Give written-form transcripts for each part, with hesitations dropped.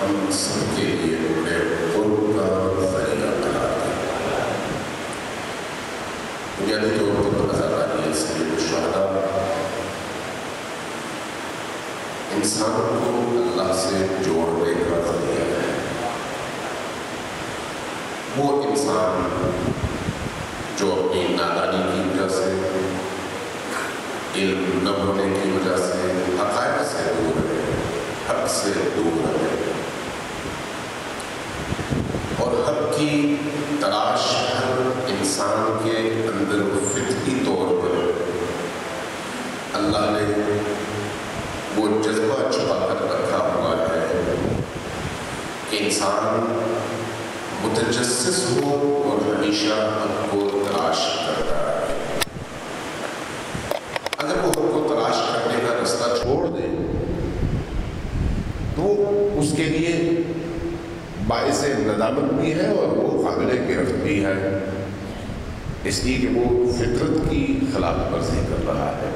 ہم سب کے لیے بڑے قرب کا ذریعہ قرار دے۔ بنیادی طور پر نظر آ رہی ہے سید الشہداء انسان کو اللہ سے جوڑنے کا ذریعہ ہے۔ وہ انسان جو اپنی نادانی کی وجہ سے، علم نہ ہونے کی وجہ سے حقائق سے دور ہے، حق سے دور ہے، اور حق کی تلاش ہر انسان کے اندر فطری طور پر اللہ نے وہ جذبہ چھپا کر رکھا ہوا ہے کہ انسان متجسس ہو اور ہمیشہ حق کو تلاش کرتا ہے۔ اگر وہ حق کو تلاش کرنے کا رستہ چھوڑ دے تو اس کے لیے باعث ندامت بھی ہے اور وہ قابل گرفت بھی ہے، اس لیے کہ وہ فطرت کی خلاف ورزی کر رہا ہے۔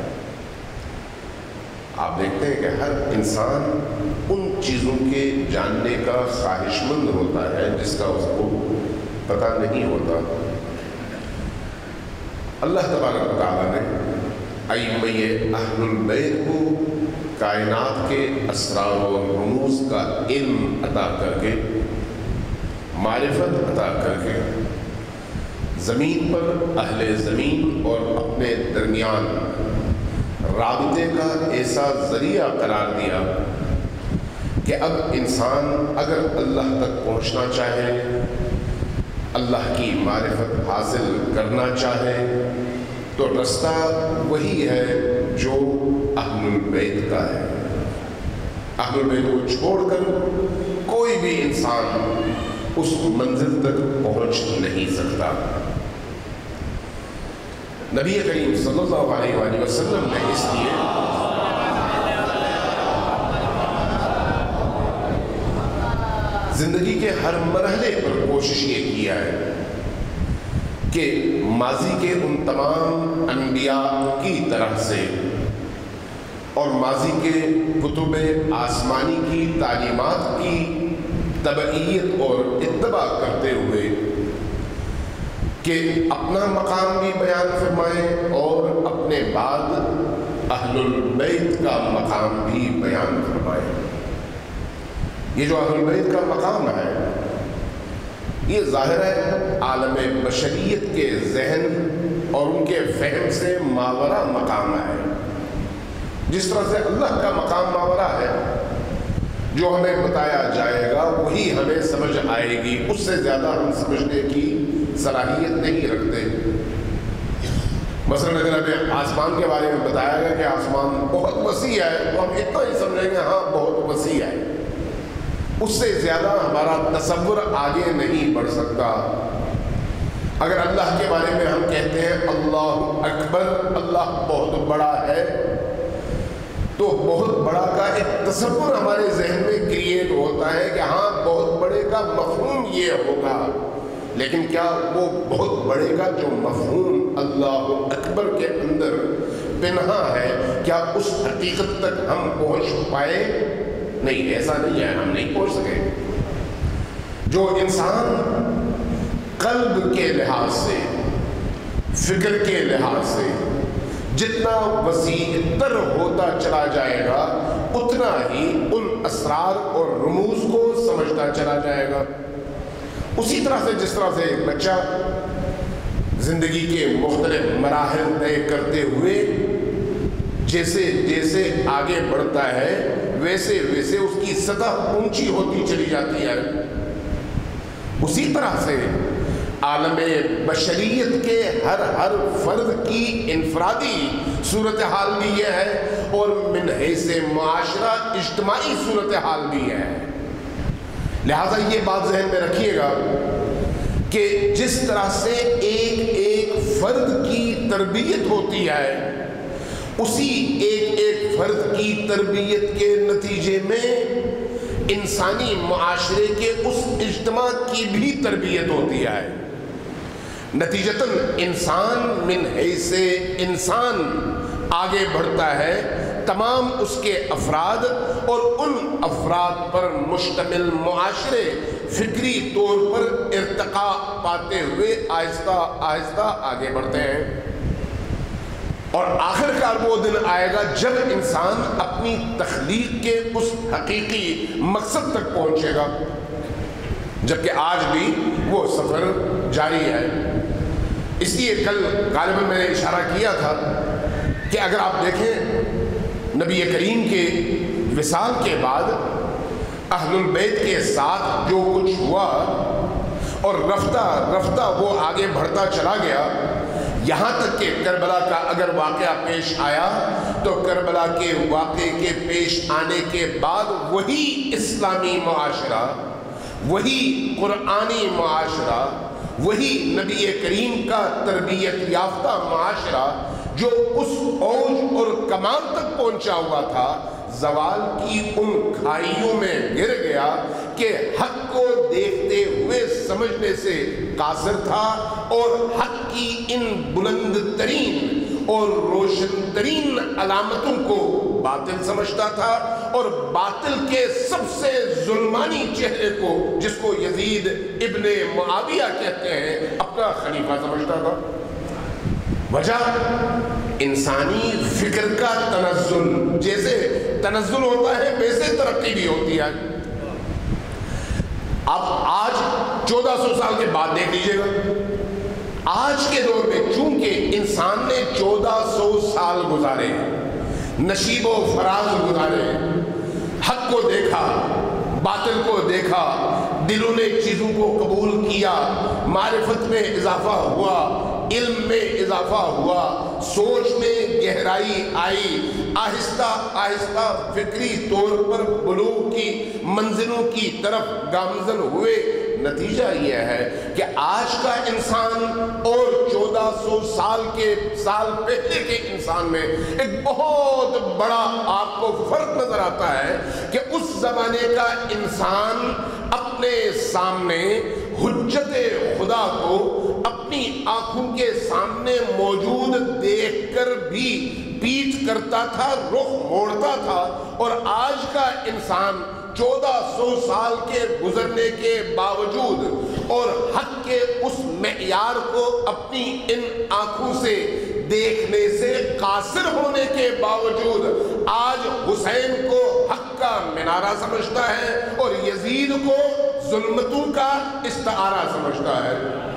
آپ دیکھتے ہیں کہ ہر انسان ان چیزوں کے جاننے کا خواہش مند ہوتا ہے جس کا اس کو پتہ نہیں ہوتا۔ اللہ تبارک و تعالیٰ نے ائمہ اہل البیت کو کائنات کے اسرار و رموز کا علم عطا کر کے، معرفت عطا کر کے، زمین پر اہل زمین اور اپنے درمیان رابطے کا ایسا ذریعہ قرار دیا کہ اب انسان اگر اللہ تک پہنچنا چاہے، اللہ کی معرفت حاصل کرنا چاہے تو رستہ وہی ہے جو اہل البیت کا ہے۔ اہل البیت کو چھوڑ کر کوئی بھی انسان اس منزل تک پہنچ نہیں سکتا۔ نبی کریم صلی اللہ علیہ وآلہ وسلم نے اس لیے زندگی کے ہر مرحلے پر کوشش یہ کیا ہے کہ ماضی کے ان تمام انبیاء کی طرح سے اور ماضی کے کتب آسمانی کی تعلیمات کی تبعیت اور اتباع کرتے ہوئے کہ اپنا مقام بھی بیان فرمائیں اور اپنے بعد اہل البیت کا مقام بھی بیان فرمائیں۔ یہ جو اہل البیت کا مقام ہے یہ ظاہر ہے عالم بشریت کے ذہن اور ان کے فہم سے ماورا مقام ہے۔ جس طرح سے اللہ کا مقام ماورا ہے، جو ہمیں بتایا جائے گا وہی ہمیں سمجھ آئے گی، اس سے زیادہ ہم سمجھنے کی صلاحیت نہیں رکھتے۔ مثلا اگر ہمیں آسمان کے بارے میں بتایا گیا کہ آسمان بہت وسیع ہے تو ہم اتنا ہی سمجھیں گے ہاں بہت وسیع ہے، اس سے زیادہ ہمارا تصور آگے نہیں بڑھ سکتا۔ اگر اللہ کے بارے میں ہم کہتے ہیں اللہ اکبر، اللہ بہت بڑا ہے، تو بہت بڑا کا ایک تصور ہمارے ذہن میں کریٹ ہوتا ہے کہ ہاں بہت بڑے کا مفہوم یہ ہوگا، لیکن کیا وہ بہت بڑے کا جو مفہوم اللہ اکبر کے اندر پنہا ہے کیا اس حقیقت تک ہم پہنچ پائے؟ نہیں، ایسا نہیں ہے، ہم نہیں پہنچ سکے۔ جو انسان قلب کے لحاظ سے، فکر کے لحاظ سے جتنا وسیع تر ہوتا چلا جائے گا اتنا ہی ان اسرار اور رموز کو سمجھتا چلا جائے گا۔ اسی طرح سے جس طرح سے ایک بچہ زندگی کے مختلف مراحل طے کرتے ہوئے جیسے جیسے آگے بڑھتا ہے ویسے ویسے اس کی سطح اونچی ہوتی چلی جاتی ہے، اسی طرح سے عالم بشریت کے ہر فرد کی انفرادی صورتحال بھی یہ ہے اور من حیث معاشرہ اجتماعی صورتحال بھی ہے۔ لہذا یہ بات ذہن میں رکھیے گا کہ جس طرح سے ایک ایک فرد کی تربیت ہوتی ہے، اسی ایک ایک فرد کی تربیت کے نتیجے میں انسانی معاشرے کے اس اجتماع کی بھی تربیت ہوتی ہے۔ نتیجتاً انسان من حیث انسان آگے بڑھتا ہے تمام اس کے افراد اور ان افراد پر مشتمل معاشرے فکری طور پر ارتقاء پاتے ہوئے آہستہ آہستہ آگے بڑھتے ہیں، اور آخر کار وہ دن آئے گا جب انسان اپنی تخلیق کے اس حقیقی مقصد تک پہنچے گا، جبکہ آج بھی وہ سفر جاری ہے۔ اس لیے کل غالباً میں نے اشارہ کیا تھا کہ اگر آپ دیکھیں نبی کریم کے وصال کے بعد اہل البیت کے ساتھ جو کچھ ہوا اور رفتہ رفتہ وہ آگے بڑھتا چلا گیا، یہاں تک کہ کربلا کا اگر واقعہ پیش آیا تو کربلا کے واقعے کے پیش آنے کے بعد وہی اسلامی معاشرہ، وہی قرآنی معاشرہ، وہی نبی کریم کا تربیت یافتہ معاشرہ جو اس اوج اور کمال تک پہنچا ہوا تھا، زوال کی ان کھائیوں میں گر گیا کہ حق کو دیکھتے ہوئے سمجھنے سے قاصر تھا، اور حق کی ان بلند ترین اور روشن ترین علامتوں کو باطل سمجھتا تھا، اور باطل کے سب سے ظلمانی چہرے کو، جس کو یزید ابن معاویہ کہتے ہیں، اپنا خلیفہ سمجھتا تھا۔ وجہ انسانی فکر کا تنزل، جیسے تنزل ہوتا ہے ویسے ترقی بھی ہوتی ہے۔ اب آج 1400 سال کے بعد دیکھ لیجئے گا، آج کے دور میں چونکہ انسان نے 1400 سال گزارے، نشیب و فراز گزارے، حق کو دیکھا، باطل کو دیکھا، دلوں نے چیزوں کو قبول کیا، معرفت میں اضافہ ہوا، علم میں اضافہ ہوا، سوچ میں گہرائی آئی، آہستہ آہستہ فکری طور پر بلوغ کی منزلوں کی طرف گامزن ہوئے۔ نتیجہ یہ ہے کہ آج کا انسان اور 1400 سال پہلے کے انسان میں ایک بہت بڑا آپ کو فرق نظر آتا ہے کہ اس زمانے کا انسان اپنے سامنے حجت خدا کو اپنی آنکھوں کے سامنے موجود دیکھ کر بھی پیٹ کرتا تھا، رخ موڑتا تھا، اور آج کا انسان 1400 سال کے گزرنے کے باوجود اور حق کے اس معیار کو اپنی ان آنکھوں سے دیکھنے سے قاصر ہونے کے باوجود آج حسین کو حق کا منارہ سمجھتا ہے اور یزید کو ظلمتوں کا استعارہ سمجھتا ہے۔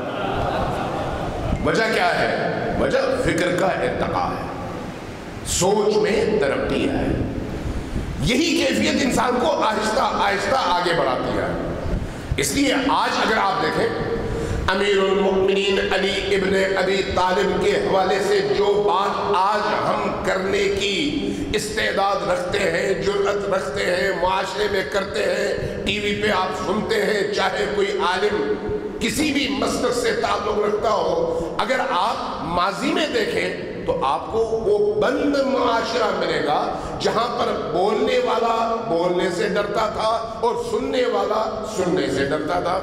وجہ کیا ہے؟ وجہ فکر کا ارتقاء ہے، سوچ میں ترقی ہے۔ یہی کیفیت انسان کو آہستہ آہستہ آگے بڑھاتی ہے۔ اس لیے آج اگر آپ دیکھیں امیر المؤمنین علی ابن ابی طالب کے حوالے سے جو بات آج ہم کرنے کی استعداد رکھتے ہیں، جرأت رکھتے ہیں، معاشرے میں کرتے ہیں، ٹی وی پہ آپ سنتے ہیں، چاہے کوئی عالم کسی بھی مسلک سے تعلق رکھتا ہو، اگر آپ ماضی میں دیکھیں تو آپ کو وہ بند معاشرہ ملے گا جہاں پر بولنے والا بولنے سے ڈرتا تھا اور سننے والا سننے سے ڈرتا تھا۔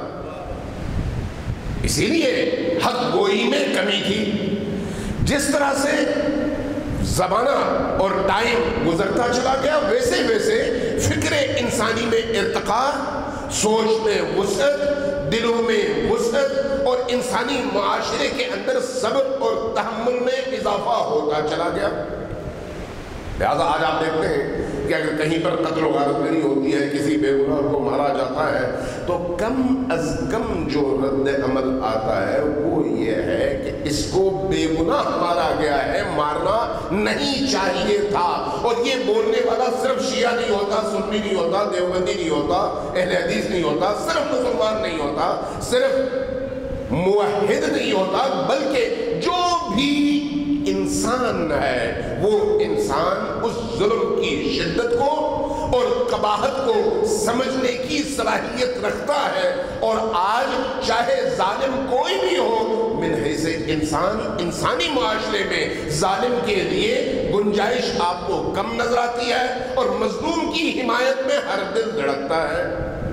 اسی لیے حق گوئی میں کمی تھی۔ جس طرح سے زمانہ اور ٹائم گزرتا چلا گیا ویسے ویسے فکر انسانی میں ارتقاء، سوچ میں وسعت، دلوں میں وسعت اور انسانی معاشرے کے اندر صبر اور تحمل میں اضافہ ہوتا چلا گیا۔ لہذا آج آپ دیکھتے ہیں کہ اگر کہیں پر قتل و غارت گری ہوتی ہے، کسی بے گناہ کو مارا جاتا ہے، تو کم از کم جو رد عمل آتا ہے وہ یہ ہے کہ اس کو بے گناہ مارا گیا ہے، مارنا نہیں چاہیے تھا۔ اور یہ بولنے والا صرف شیعہ نہیں ہوتا، سنی نہیں ہوتا، دیوبندی نہیں ہوتا، اہل حدیث نہیں ہوتا، صرف مسلمان نہیں ہوتا، صرف موحد نہیں ہوتا، بلکہ جو بھی انسان ہے وہ انسان اس ظلم کی شدت کو اور قباحت کو سمجھنے کی صلاحیت رکھتا ہے۔ اور آج چاہے ظالم کوئی بھی ہو، من حیث انسان، انسانی معاشرے میں ظالم کے لیے گنجائش آپ کو کم نظر آتی ہے اور مظلوم کی حمایت میں ہر دل دھڑکتا ہے۔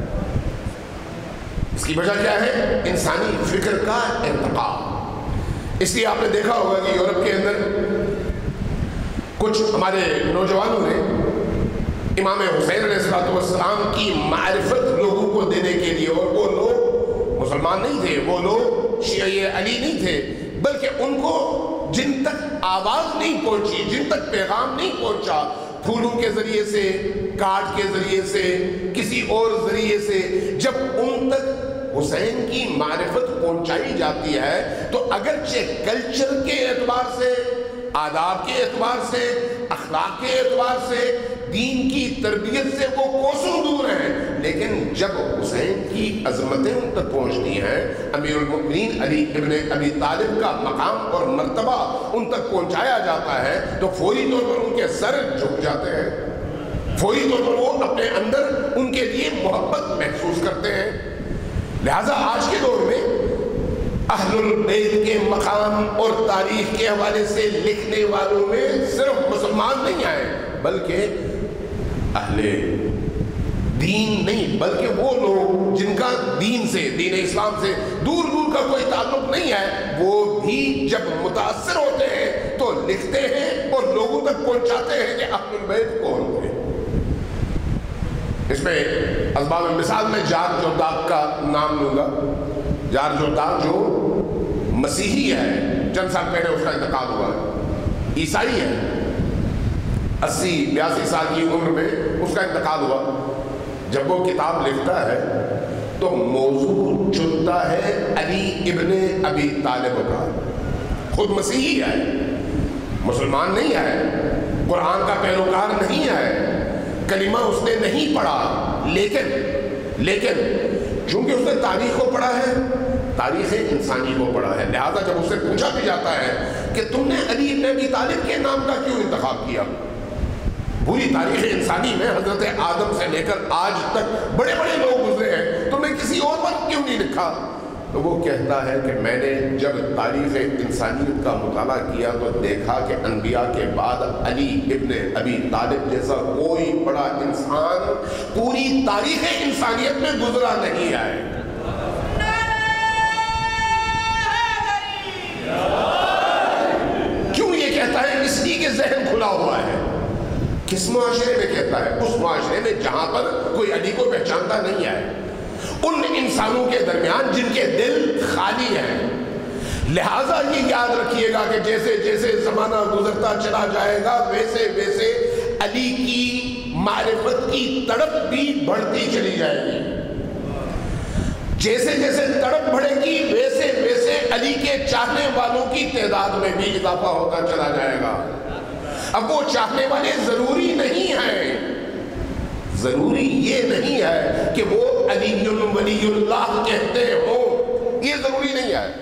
اس کی وجہ کیا ہے؟ انسانی فکر کا ارتقاء۔ اس لیے آپ نے دیکھا ہوگا کہ یورپ کے اندر कुछ हमारे नौजवानों ने इमाम हुसैन अलैहिस्सलाम की मारिफत लोगों को देने के लिए, और वो लोग मुसलमान नहीं थे, वो लोग शिया अली नहीं थे, बल्कि उनको जिन तक आवाज़ नहीं पहुंची, जिन तक पैगाम नहीं पहुंचा, फूलों के जरिए से, कार्ड के जरिए से, किसी और जरिए से जब उन तक हुसैन की मारिफत पहुंचाई जाती है, तो अगरचे कल्चर के एतबार से, आदाब के एतबार से, अखलाक के एतबार से, दीन की तरबियत से वो कोसों दूर हैं, लेकिन जब हुसैन की अजमतें उन तक पहुंचती हैं, अमीरुल मोमिनीन अली इब्ने अबी तालिब का मकाम और मर्तबा उन तक पहुंचाया जाता है, तो फौरी तौर पर उनके सर झुक जाते हैं, फौरी तौर पर वो अपने अंदर उनके लिए मोहब्बत महसूस करते हैं। लिहाजा आज के दौर में अहलुल बैत के मकाम और तारीख के हवाले से लिखने वालों में सिर्फ मुसलमान नहीं आए, बल्कि अहले दीन नहीं, बल्कि वो लोग जिनका दीन से, दीन इस्लाम से दूर दूर का कोई ताल्लुक नहीं है, वो भी जब मुतासिर होते हैं तो लिखते हैं और लोगों तक पहुंचाते हैं कि अहलुल बैत कौन थे। इसमें असबाब मिसाल में जार जोरदाग का नाम लूंगा। जार जोरदाग जो मसीही है, चंद साल पहले उसका इंतकाल हुआ है, ईसाई है, 80-82 साल की उम्र में उसका इंतकाल हुआ। जब वो किताब लिखता है तो मौजू चुनता है अली इब्ने अबी तालिब का। खुद मसीही है, मुसलमान नहीं है, कुरान का पैरोकार नहीं है, कलिमा उसने नहीं पढ़ा, लेकिन चूंकि उसने तारीख को पढ़ा है, तारीख इंसानी को पढ़ा है, लिहाजा जब उससे पूछा भी जाता है कि तुमने अली इब्ने अबी तालिब के नाम का क्यों इंतखाब किया, पूरी तारीख इंसानी में हजरत आदम से लेकर आज तक बड़े बड़े लोग गुजरे हैं, तुमने किसी और पर क्यों नहीं लिखा? तो वो कहता है कि मैंने जब तारीख इंसानियत का मुताला किया तो देखा कि अनबिया के बाद अली इब्ने अबी तालिब जैसा कोई बड़ा इंसान पूरी तारीख इंसानियत में गुजरा नहीं है। क्यों ये कहता है? इसलिए कि ज़हन खुला हुआ है। किस मुआशरे में कहता है? उस मुआशरे में जहां पर कोई अली को पहचानता नहीं है, उन इंसानों के दरमियान जिनके दिल खाली हैं। लिहाजा ये याद रखिएगा कि जैसे जैसे जमाना गुजरता चला जाएगा, वैसे वैसे अली की मारिफत की तड़प भी बढ़ती चली जाएगी। जैसे जैसे तड़प बढ़ेगी, वैसे वैसे अली के चाहने वालों की तादाद में भी इजाफा होता चला जाएगा। अब वो चाहने वाले जरूरी नहीं हैं, जरूरी ये नहीं है कि वो अलीयुल वलीयुल्लाह कहते हो, ये जरूरी नहीं है।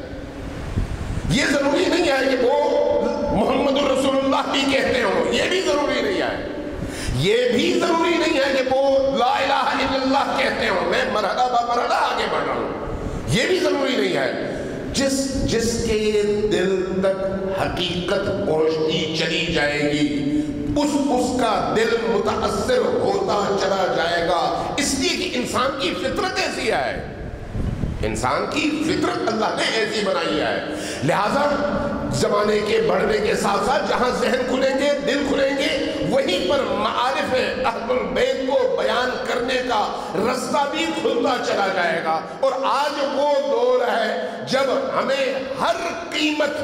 ये जरूरी नहीं है कि वो मोहम्मदुर रसूलुल्लाह भी कहते हो, ये भी जरूरी नहीं है। ये भी जरूरी नहीं है कि वो ला इलाहा इल्लल्लाह कहते हो, मैं मरहला बा मरहला आगे बढ़ रहा हूं, ये भी जरूरी नहीं है। जिसके दिल तक हकीकत पहुंचती चली जाएगी, उसका दिल मुताअस्सिर होता चला जाएगा। इसलिए कि इंसान की फितरत ऐसी है, इंसान की फितरत अल्लाह ने ऐसी बनाई है। लिहाजा जमाने के बढ़ने के साथ साथ जहां जहन खुलेंगे, दिल खुलेंगे, वहीं पर मारिफ अहलुल बैत को बयान करने का रास्ता भी खुलता चला जाएगा। और आज वो दौर है जब हमें हर कीमत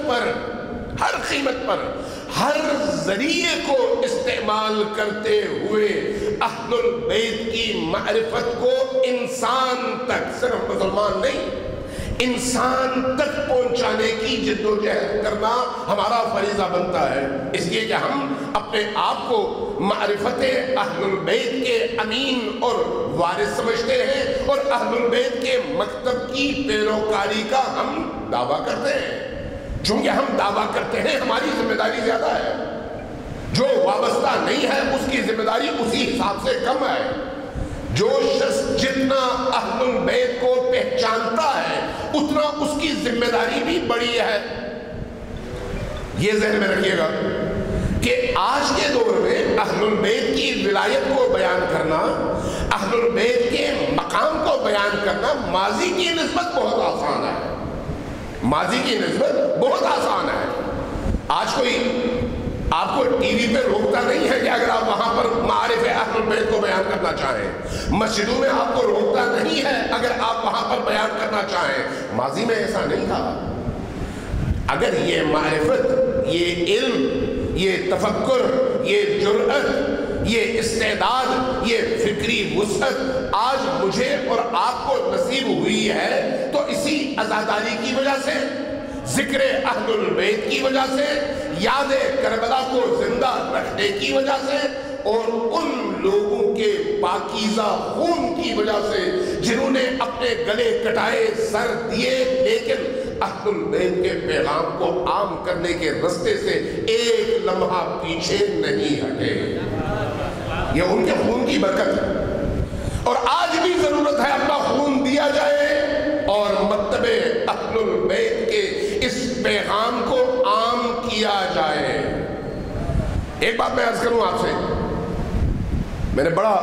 पर हर जरिए को इस्तेमाल करते हुए अहलुल बैत की मारिफत को इंसान तक, सिर्फ मुसलमान नहीं, इंसान तक पहुंचाने की जिद्दोजहद करना हमारा फरीजा बनता है। इसलिए कि हम अपने आप को मारिफत अहलुल बैत के अमीन और वारिस समझते हैं और अहलुल बैत के मकतब की पैरोकारी का हम दावा करते हैं। चूंकि हम दावा करते हैं, हमारी जिम्मेदारी ज्यादा है, जो वाबस्ता नहीं है उसकी जिम्मेदारी उसी हिसाब से कम है। जो शख्स जितना अहलुल बैत को पहचानता है, उतना उसकी जिम्मेदारी भी बड़ी है। ये ज़हन में रखिएगा कि आज के दौर में अहलुल बैत की विलायत को बयान करना, अहलुल बैत के मकाम को बयान करना माजी की निस्बत बहुत आसान है, माजी की निस्बत बहुत आसान है। आज कोई آپ کو ٹی وی پہ روکتا نہیں ہے کہ اگر آپ وہاں پر معارف اہل بیت کو بیان کرنا چاہیں، مسجدوں میں آپ کو روکتا نہیں ہے اگر آپ وہاں پر بیان کرنا چاہیں۔ ماضی میں ایسا نہیں تھا۔ اگر یہ معرفت، یہ علم، یہ تفکر، یہ جرأت، یہ استعداد، یہ فکری وسعت آج مجھے اور آپ کو نصیب ہوئی ہے تو اسی عزاداری کی وجہ سے، ذکر اہل البیت کی وجہ سے، یاد کربلا کو زندہ رکھنے کی وجہ سے، اور ان لوگوں کے پاکیزہ خون کی وجہ سے جنہوں نے اپنے گلے کٹائے، سر دیے، لیکن اہل البیت کے پیغام کو عام کرنے کے رستے سے ایک لمحہ پیچھے نہیں ہٹے۔ یہ ان کے خون کی برکت ہے، اور آج بھی ضرورت ہے اپنا خون دیا جائے اور مکتب اہل البیت کے اس پیغام کو عام کیا جائے۔ ایک بات میں عرض کروں آپ سے، میں نے بڑا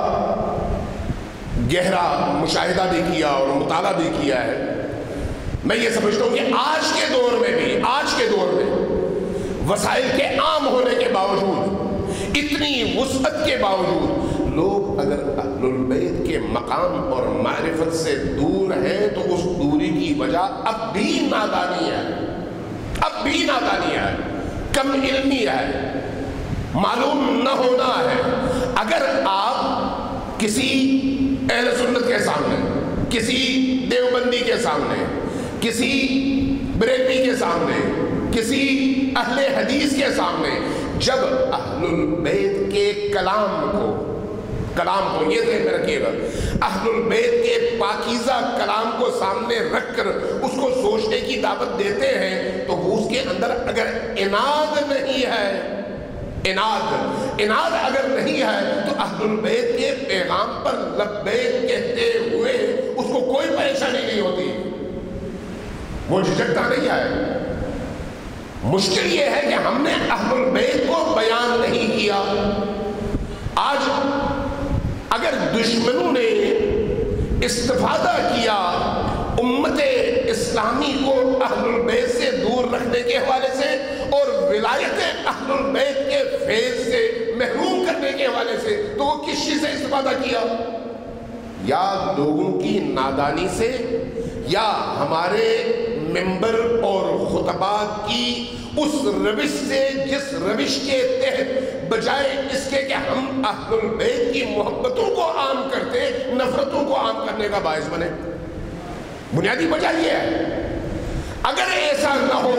گہرا مشاہدہ بھی کیا اور مطالعہ بھی کیا ہے۔ میں یہ سمجھتا ہوں کہ آج کے دور میں بھی، آج کے دور میں وسائل کے عام ہونے کے باوجود، اتنی وسعت کے باوجود، لوگ اگر اہل البیت کے مقام اور معرفت سے دور ہیں تو اس دوری کی وجہ اب بھی نادانی ہے، اب بھی نادانی ہے، کم علمی ہے، معلوم نہ ہونا ہے۔ اگر آپ کسی اہل سنت کے سامنے، کسی دیوبندی کے سامنے، کسی بریلوی کے سامنے، کسی اہل حدیث کے سامنے جب اہل البیت کے کلام کو یہ ذہن میں رکھیے گا، اہل البیت کے پاکیزہ کلام کو سامنے رکھ کر اس کو سوچنے کی دعوت دیتے ہیں تو وہ اس کے اندر اگر عناد نہیں ہے، عناد اگر نہیں ہے تو اہل البیت کے پیغام پر لبیک کہتے ہوئے اس کو کوئی پریشانی نہیں ہوتی، وہ جھجکتا نہیں ہے۔ مشکل یہ ہے کہ ہم نے اہل البیت کو بیان نہیں کیا۔ آج اگر دشمنوں نے استفادہ کیا امت اسلامی کو اہل البیت سے دور رکھنے کے حوالے سے اور ولایت اہل البیت کے فیض سے محروم کرنے کے حوالے سے، تو وہ کس چیز سے استفادہ کیا؟ یا لوگوں کی نادانی سے، یا ہمارے ممبر اور خطبات کی اس روش سے جس روش کے تحت بجائے اس کے کہ ہم اہل البیت کی محبتوں کو عام کرتے، نفرتوں کو عام کرنے کا باعث بنے۔ بنیادی وجہ یہ ہے، اگر ایسا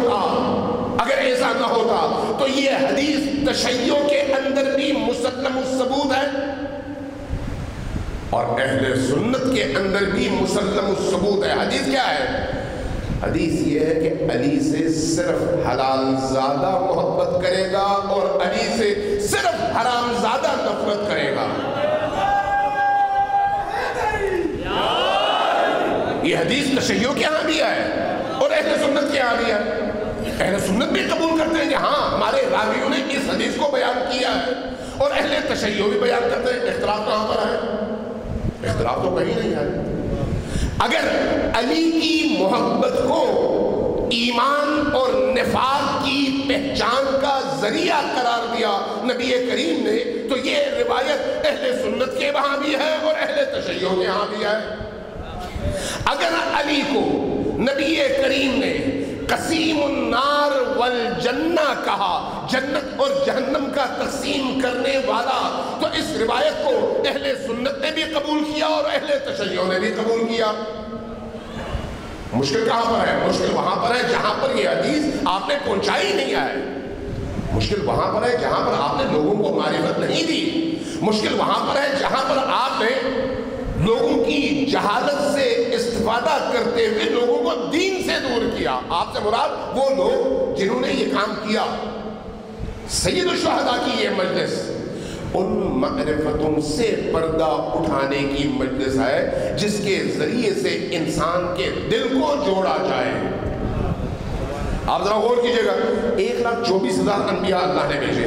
نہ ہوتا تو یہ حدیث تشیع کے اندر بھی مسلم الثبوت ہے اور اہل سنت کے اندر بھی مسلم الثبوت ہے۔ حدیث کیا ہے؟ حدیث یہ ہے کہ علی سے صرف حلال زادہ محبت کرے گا اور علی سے صرف حرام زادہ نفرت کرے گا۔ یہ حدیث تشیع کے ہاں بھی ہے اور اہل سنت کے ہاں بھی ہے۔ اہل سنت بھی قبول کرتے ہیں کہ ہاں ہمارے راویوں نے اس حدیث کو بیان کیا ہے، اور اہل تشیع بھی بیان کرتے ہیں۔ اختلاف کہاں پر ہے؟ اختلاف تو کہیں نہیں ہے۔ اگر علی کی محبت کو ایمان اور نفاق کی پہچان کا ذریعہ قرار دیا نبی کریم نے، تو یہ روایت اہل سنت کے وہاں بھی ہے اور اہل تشیع کے ہاں بھی ہے۔ اگر علی کو نبی کریم نے قسیم النار والجنہ کہا، جنت اور جہنم کا تقسیم کرنے والا، تو اس روایت کو اہل سنت نے بھی قبول کیا اور اہل تشیع نے بھی قبول کیا۔ مشکل کہاں پر ہے؟ مشکل وہاں پر ہے جہاں پر یہ حدیث آپ نے پہنچائی نہیں ہے، مشکل وہاں پر ہے جہاں پر آپ نے لوگوں کو معرفت نہیں دی، مشکل وہاں پر ہے جہاں پر آپ نے لوگوں کی جہالت سے استفادہ کرتے ہوئے لوگوں کو دین سے دور کیا۔ آپ سے مراد وہ لوگ جنہوں نے یہ کام کیا۔ سید الشہداء کی یہ مجلس ان معرفتوں سے پردہ اٹھانے کی مجلس ہے جس کے ذریعے سے انسان کے دل کو جوڑا جائے۔ آپ ذرا غور کیجئے گا، 1,24,000 انبیاء اللہ نے بھیجے،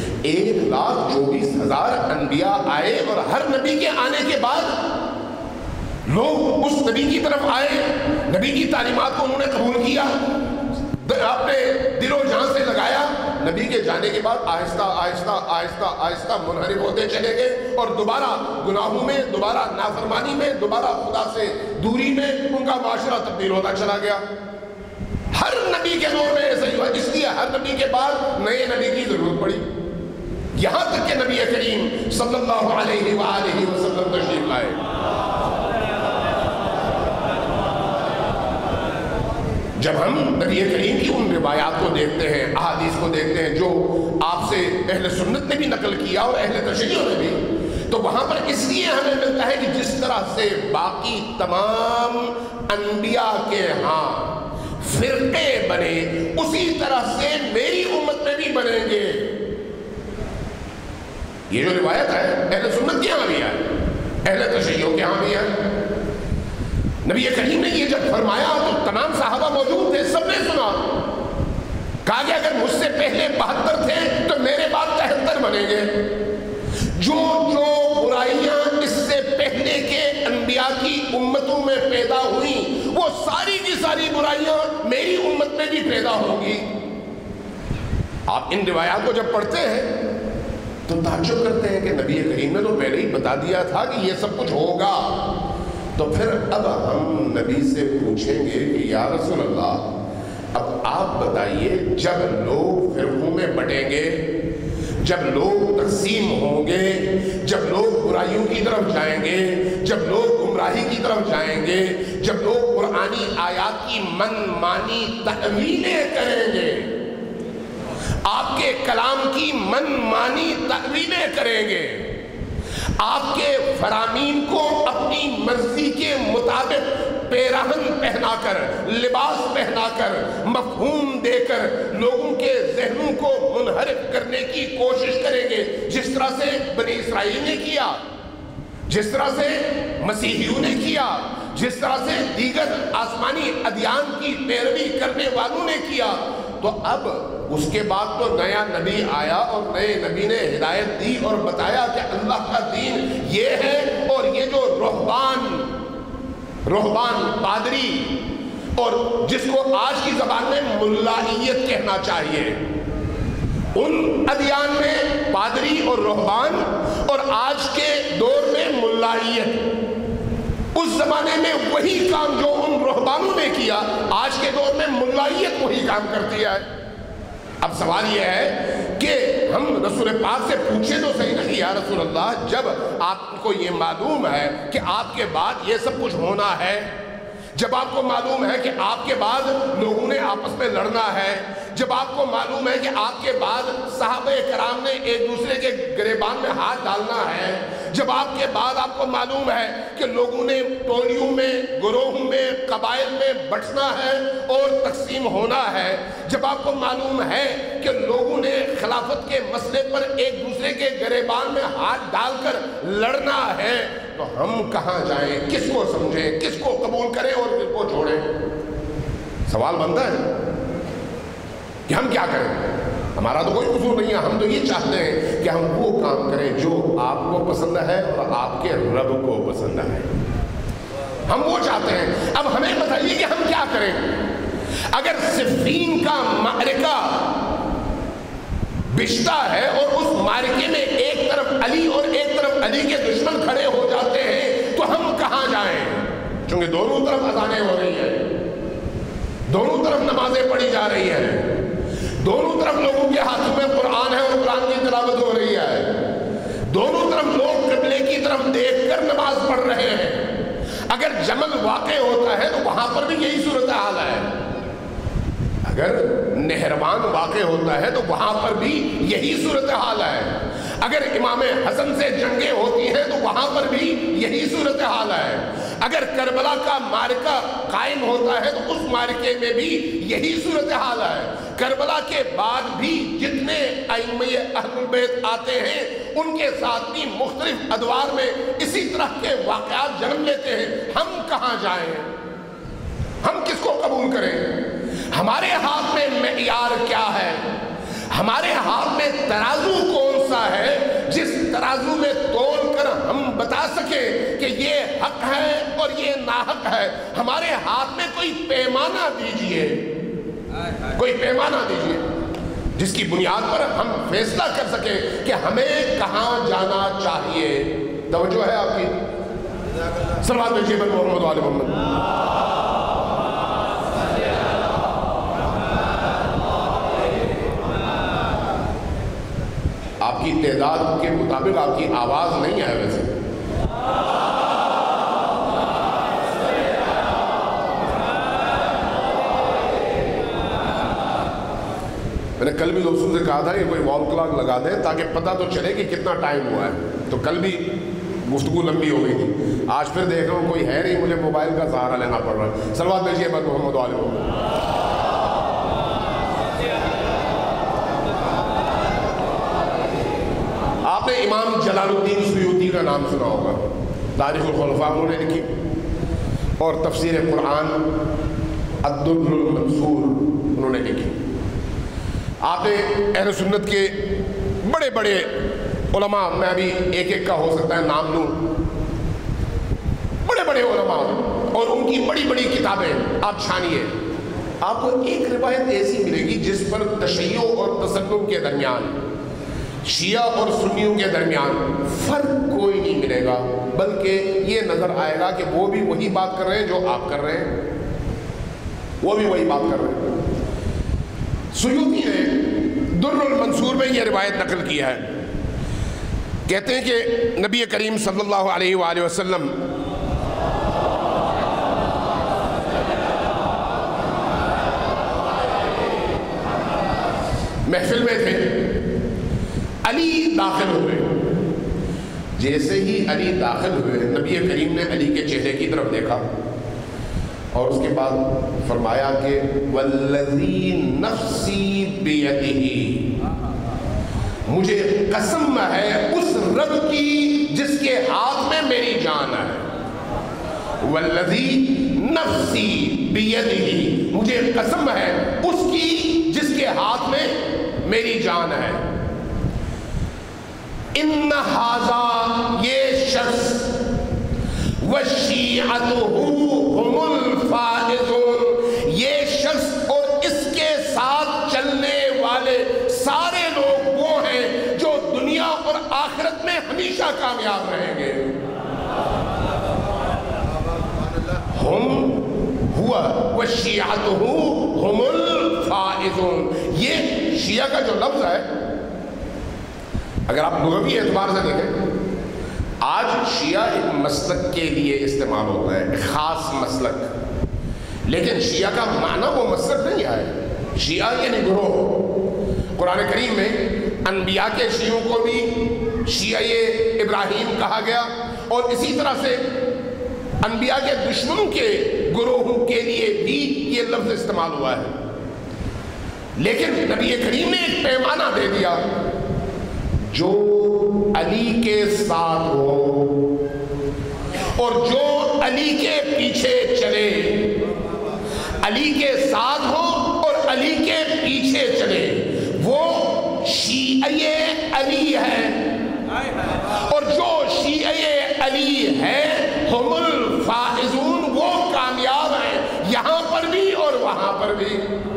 1,24,000 انبیاء آئے اور ہر نبی کے آنے کے بعد لوگ اس نبی کی طرف آئے، نبی کی تعلیمات کو انہوں نے قبول کیا، اپنے دل و جان سے لگایا، نبی کے جانے کے بعد آہستہ آہستہ آہستہ آہستہ منحرف ہوتے چلے گئے اور دوبارہ گناہوں میں، دوبارہ نافرمانی میں، دوبارہ خدا سے دوری میں ان کا معاشرہ تبدیل ہوتا چلا گیا۔ ہر نبی کے دور میں ایسا ہی ہوا، اس لیے ہر نبی کے بعد نئے نبی کی ضرورت پڑی، یہاں تک کہ نبی کریم صلی اللہ علیہ وآلہ وسلم تشریف لائے۔ جب ہم نبی کریم کی ان روایات کو دیکھتے ہیں، احادیث کو دیکھتے ہیں جو آپ سے اہل سنت نے بھی نقل کیا اور اہل تشریع نے بھی، تو وہاں پر اس لیے ہمیں ملتا ہے کہ جس طرح سے باقی تمام انبیاء کے ہاں فرقے بنے، اسی طرح سے میری امت میں بھی بنیں گے۔ یہ جو روایت ہے اہل سنت کے ہاں بھی ہے، اہل تشیع کے ہاں بھی ہے۔ نبی کریم نے یہ جب فرمایا تو تمام صحابہ موجود تھے، سب نے سنا، کہا کہ اگر مجھ سے پہلے 72 تھے تو میرے بعد 73 بنیں گے۔ جو جو برائیاں اس سے پہلے کے انبیاء کی امتوں میں پیدا ہوئیں، وہ ساری کی ساری برائیاں میری امت میں بھی پیدا ہوں گی۔ آپ ان روایات کو جب پڑھتے ہیں تو تعجب کرتے ہیں کہ نبی کریم نے تو پہلے ہی بتا دیا تھا کہ یہ سب کچھ ہوگا، تو پھر اب ہم نبی سے پوچھیں گے کہ یا رسول اللہ اب آپ بتائیے، جب لوگ فرقوں میں بٹیں گے، جب لوگ تقسیم ہوں گے، جب لوگ برائیوں کی طرف جائیں گے، جب لوگ گمراہی کی طرف جائیں گے، جب لوگ قرآنی آیات کی من مانی تأویلیں کریں گے، آپ کے کلام کی من مانی تأویلیں کریں گے، آپ کے فرامین کو اپنی مرضی کے مطابق پیراہن پہنا کر، لباس پہنا کر، مفہوم دے کر لوگوں کے ذہنوں کو منحرف کرنے کی کوشش کریں گے، جس طرح سے بنی اسرائیل نے کیا، جس طرح سے مسیحیوں نے کیا، جس طرح سے دیگر آسمانی ادیان کی پیروی کرنے والوں نے کیا۔ تو اب اس کے بعد تو نیا نبی آیا اور نئے نبی نے ہدایت دی اور بتایا کہ اللہ کا دین یہ ہے، اور یہ جو رہبان پادری، اور جس کو آج کی زبان میں ملائیت کہنا چاہیے، ان ادیان میں پادری اور رہبان، اور آج کے دور میں ملائیت، اس زمانے میں وہی کام جو ان رہبانوں نے کیا، آج کے دور میں ملائیت وہی کام کرتی ہے۔ اب سوال یہ ہے کہ ہم رسول پاک سے پوچھیں تو صحیح نہیں، یا رسول اللہ جب آپ کو یہ معلوم ہے کہ آپ کے بعد یہ سب کچھ ہونا ہے، جب آپ کو معلوم ہے کہ آپ کے بعد لوگوں نے آپس میں لڑنا ہے، جب آپ کو معلوم ہے کہ آپ کے بعد صحابہ کرام نے ایک دوسرے کے گریبان میں ہاتھ ڈالنا ہے، جب آپ کے بعد آپ کو معلوم ہے کہ لوگوں نے ٹولیوں میں، گروہوں میں، قبائل میں بٹنا ہے اور تقسیم ہونا ہے، جب آپ کو معلوم ہے کہ لوگوں نے خلافت کے مسئلے پر ایک دوسرے کے گریبان میں ہاتھ ڈال کر لڑنا ہے، تو ہم کہاں جائیں، کس کو سمجھیں، کس کو قبول کریں اور کس کو چھوڑیں؟ سوال بنتا ہے کہ ہم کیا کریں؟ ہمارا تو کوئی قصور نہیں ہے، ہم تو یہ چاہتے ہیں کہ ہم وہ کام کریں جو آپ کو پسند ہے اور آپ کے رب کو پسند ہے، ہم وہ چاہتے ہیں۔ اب ہمیں بتائیے کہ ہم کیا کریں؟ اگر صفین کا معرکہ بشتا ہے اور اس معرکے میں ایک طرف علی اور ایک طرف علی کے دشمن کھڑے ہو جاتے ہیں تو ہم کہاں جائیں؟ چونکہ دونوں طرف اذانیں ہو رہی ہیں، دونوں طرف نمازیں پڑھی جا رہی ہیں، دونوں طرف لوگوں کے ہاتھوں میں قرآن ہے اور قرآن کی تلاوت ہو رہی ہے، دونوں طرف لوگ قبلے کی طرف دیکھ کر نماز پڑھ رہے ہیں۔ اگر جمل واقع ہوتا ہے تو وہاں پر بھی یہی صورتحال ہے، اگر نہروان واقع ہوتا ہے تو وہاں پر بھی یہی صورتحال ہے، اگر امام حسن سے جنگیں ہوتی ہیں تو وہاں پر بھی یہی صورتحال ہے، اگر کربلا کا معرکہ قائم ہوتا ہے تو اس معرکے میں بھی یہی صورتحال ہے۔ کربلا کے بعد بھی جتنے ائمہ اہل البیت آتے ہیں ان کے ساتھ بھی مختلف ادوار میں اسی طرح کے واقعات جنم لیتے ہیں۔ ہم کہاں جائیں؟ ہم کس کو قبول کریں؟ ہمارے ہاتھ میں معیار کیا ہے؟ ہمارے ہاتھ میں ترازو کون سا ہے جس ترازو میں تول کر ہم بتا سکیں کہ یہ حق ہے اور یہ ناحق ہے؟ ہمارے ہاتھ میں کوئی پیمانہ دیجئے، کوئی پیمانہ دیجئے۔ جس کی بنیاد پر ہم فیصلہ کر سکیں کہ ہمیں کہاں جانا چاہیے. توجہ ہے آپ کی؟ صلوات بھیجیے پر محمد و آل محمد. آپ کی تعداد کے مطابق آپ کی آواز نہیں ہے ویسے. میں نے کل بھی دوستوں سے کہا تھا کہ کوئی وال کلاک لگا دیں تاکہ پتہ تو چلے کہ کتنا ٹائم ہوا ہے. تو کل بھی گفتگو لمبی ہو گئی تھی. آج پھر دیکھ رہا ہوں کوئی ہے نہیں, مجھے موبائل کا سہارا لینا پڑ رہا ہے. صلوات بھیجیے پر محمد و آل محمد. آپ نے امام جلال الدین سیوطی کا نام سنا ہوگا. تاریخ الخلفاء انہوں نے لکھی اور تفسیر قرآن الدر المنصور انہوں نے لکھی. آپ نے اہل سنت کے بڑے بڑے علماء, میں ابھی ایک ایک کا ہو سکتا ہے نام لوں, بڑے بڑے علماء اور ان کی بڑی بڑی کتابیں آپ چھانیے, آپ کو ایک روایت ایسی ملے گی جس پر تشیع اور تسنن کے درمیان, شیعہ اور سنیوں کے درمیان فرق کوئی نہیں ملے گا, بلکہ یہ نظر آئے گا کہ وہ بھی وہی بات کر رہے ہیں جو آپ کر رہے ہیں, وہ بھی وہی بات کر رہے ہیں. سیوطی نے در المنصور میں یہ روایت نقل کیا ہے. کہتے ہیں کہ نبی کریم صلی اللہ علیہ وآلہ وسلم محفل میں تھے, علی داخل ہوئے. جیسے ہی علی داخل ہوئے نبی کریم نے علی کے چہرے کی طرف دیکھا اور اس کے بعد فرمایا کہ والذی نفسی بیدہ, مجھے قسم ہے اس رب کی جس کے ہاتھ میں میری جان ہے. والذی نفسی بیدہ, مجھے قسم ہے اس کی جس کے ہاتھ میں میری جان ہے. ان ھذا, یہ شخص, وشیعتہ ہم الفائزون, یہ شخص اور اس کے ساتھ چلنے والے سارے لوگ وہ ہیں جو دنیا اور آخرت میں ہمیشہ کامیاب رہیں گے. ہم ہوا وشیعتہ ہم الفائزون, یہ شیعہ کا جو لفظ ہے اگر آپ لغوی اعتبار سے دیکھیں, آج شیعہ ایک مسلک کے لیے استعمال ہوتا ہے, ایک خاص مسلک, لیکن شیعہ کا معنی وہ مسلک نہیں ہے. شیعہ یعنی گروہ. قرآن کریم میں انبیاء کے شیعوں کو بھی شیعہ ابراہیم کہا گیا, اور اسی طرح سے انبیاء کے دشمنوں کے گروہوں کے لیے بھی یہ لفظ استعمال ہوا ہے. لیکن نبی کریم نے ایک پیمانہ دے دیا, جو علی کے ساتھ ہو اور جو علی کے پیچھے چلے, علی کے ساتھ ہو اور علی کے پیچھے چلے, وہ شیعہ علی ہے, اور جو شیعہ علی ہے ہم الفائزون, وہ کامیاب ہیں یہاں پر بھی اور وہاں پر بھی.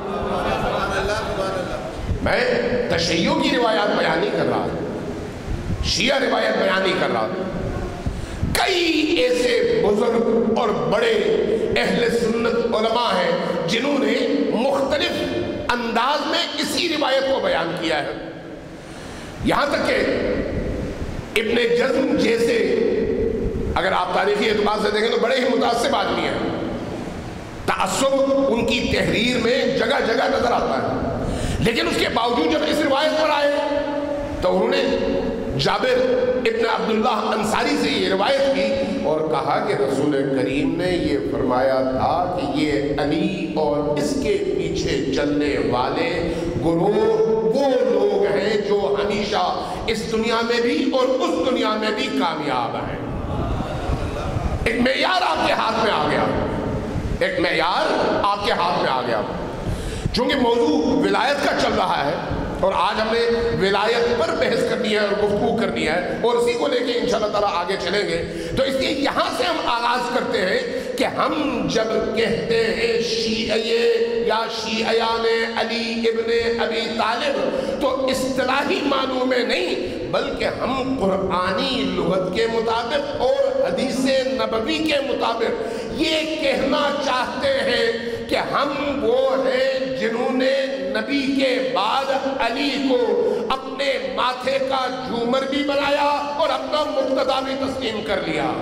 میں تشیع کی روایات بیان نہیں کر رہا, شیعہ روایت بیان نہیں کر رہا. کئی ایسے بزرگ اور بڑے اہل سنت علماء ہیں جنہوں نے مختلف انداز میں اسی روایت کو بیان کیا ہے. یہاں تک کہ ابن جزم جیسے, اگر آپ تاریخی اعتبار سے دیکھیں تو بڑے ہی متعصب آدمی ہیں, تعصب ان کی تحریر میں جگہ جگہ نظر آتا ہے, لیکن اس کے باوجود جب اس روایت پر آئے تو انہوں نے جابر ابن عبداللہ انصاری سے یہ روایت کی اور کہا کہ رسول کریم نے یہ فرمایا تھا کہ یہ علی اور اس کے پیچھے چلنے والے گروہ وہ لوگ ہیں جو ہمیشہ اس دنیا میں بھی اور اس دنیا میں بھی کامیاب ہیں. ایک معیار آپ کے ہاتھ میں آ گیا, ایک معیار آپ کے ہاتھ میں آ گیا. چونکہ موضوع ولایت کا چل رہا ہے اور آج ہم نے ولایت پر بحث کرنی ہے اور گفتگو کرنی ہے اور اسی کو لے کے انشاءاللہ تعالیٰ آگے چلیں گے. تو اس لیے یہاں سے ہم آغاز کرتے ہیں کہ ہم جب کہتے ہیں شیعہ یا شیعیان علی ابن ابی طالب تو اصطلاحی معنوں میں نہیں بلکہ ہم قرآنی لغت کے مطابق اور حدیث نبوی کے مطابق یہ کہنا چاہتے ہیں کہ ہم وہ ہیں جنہوں نے نبی کے بعد علی کو اپنے ماتھے کا جھومر بھی بنایا اور اپنا مقتدا بھی تسلیم کر لیا.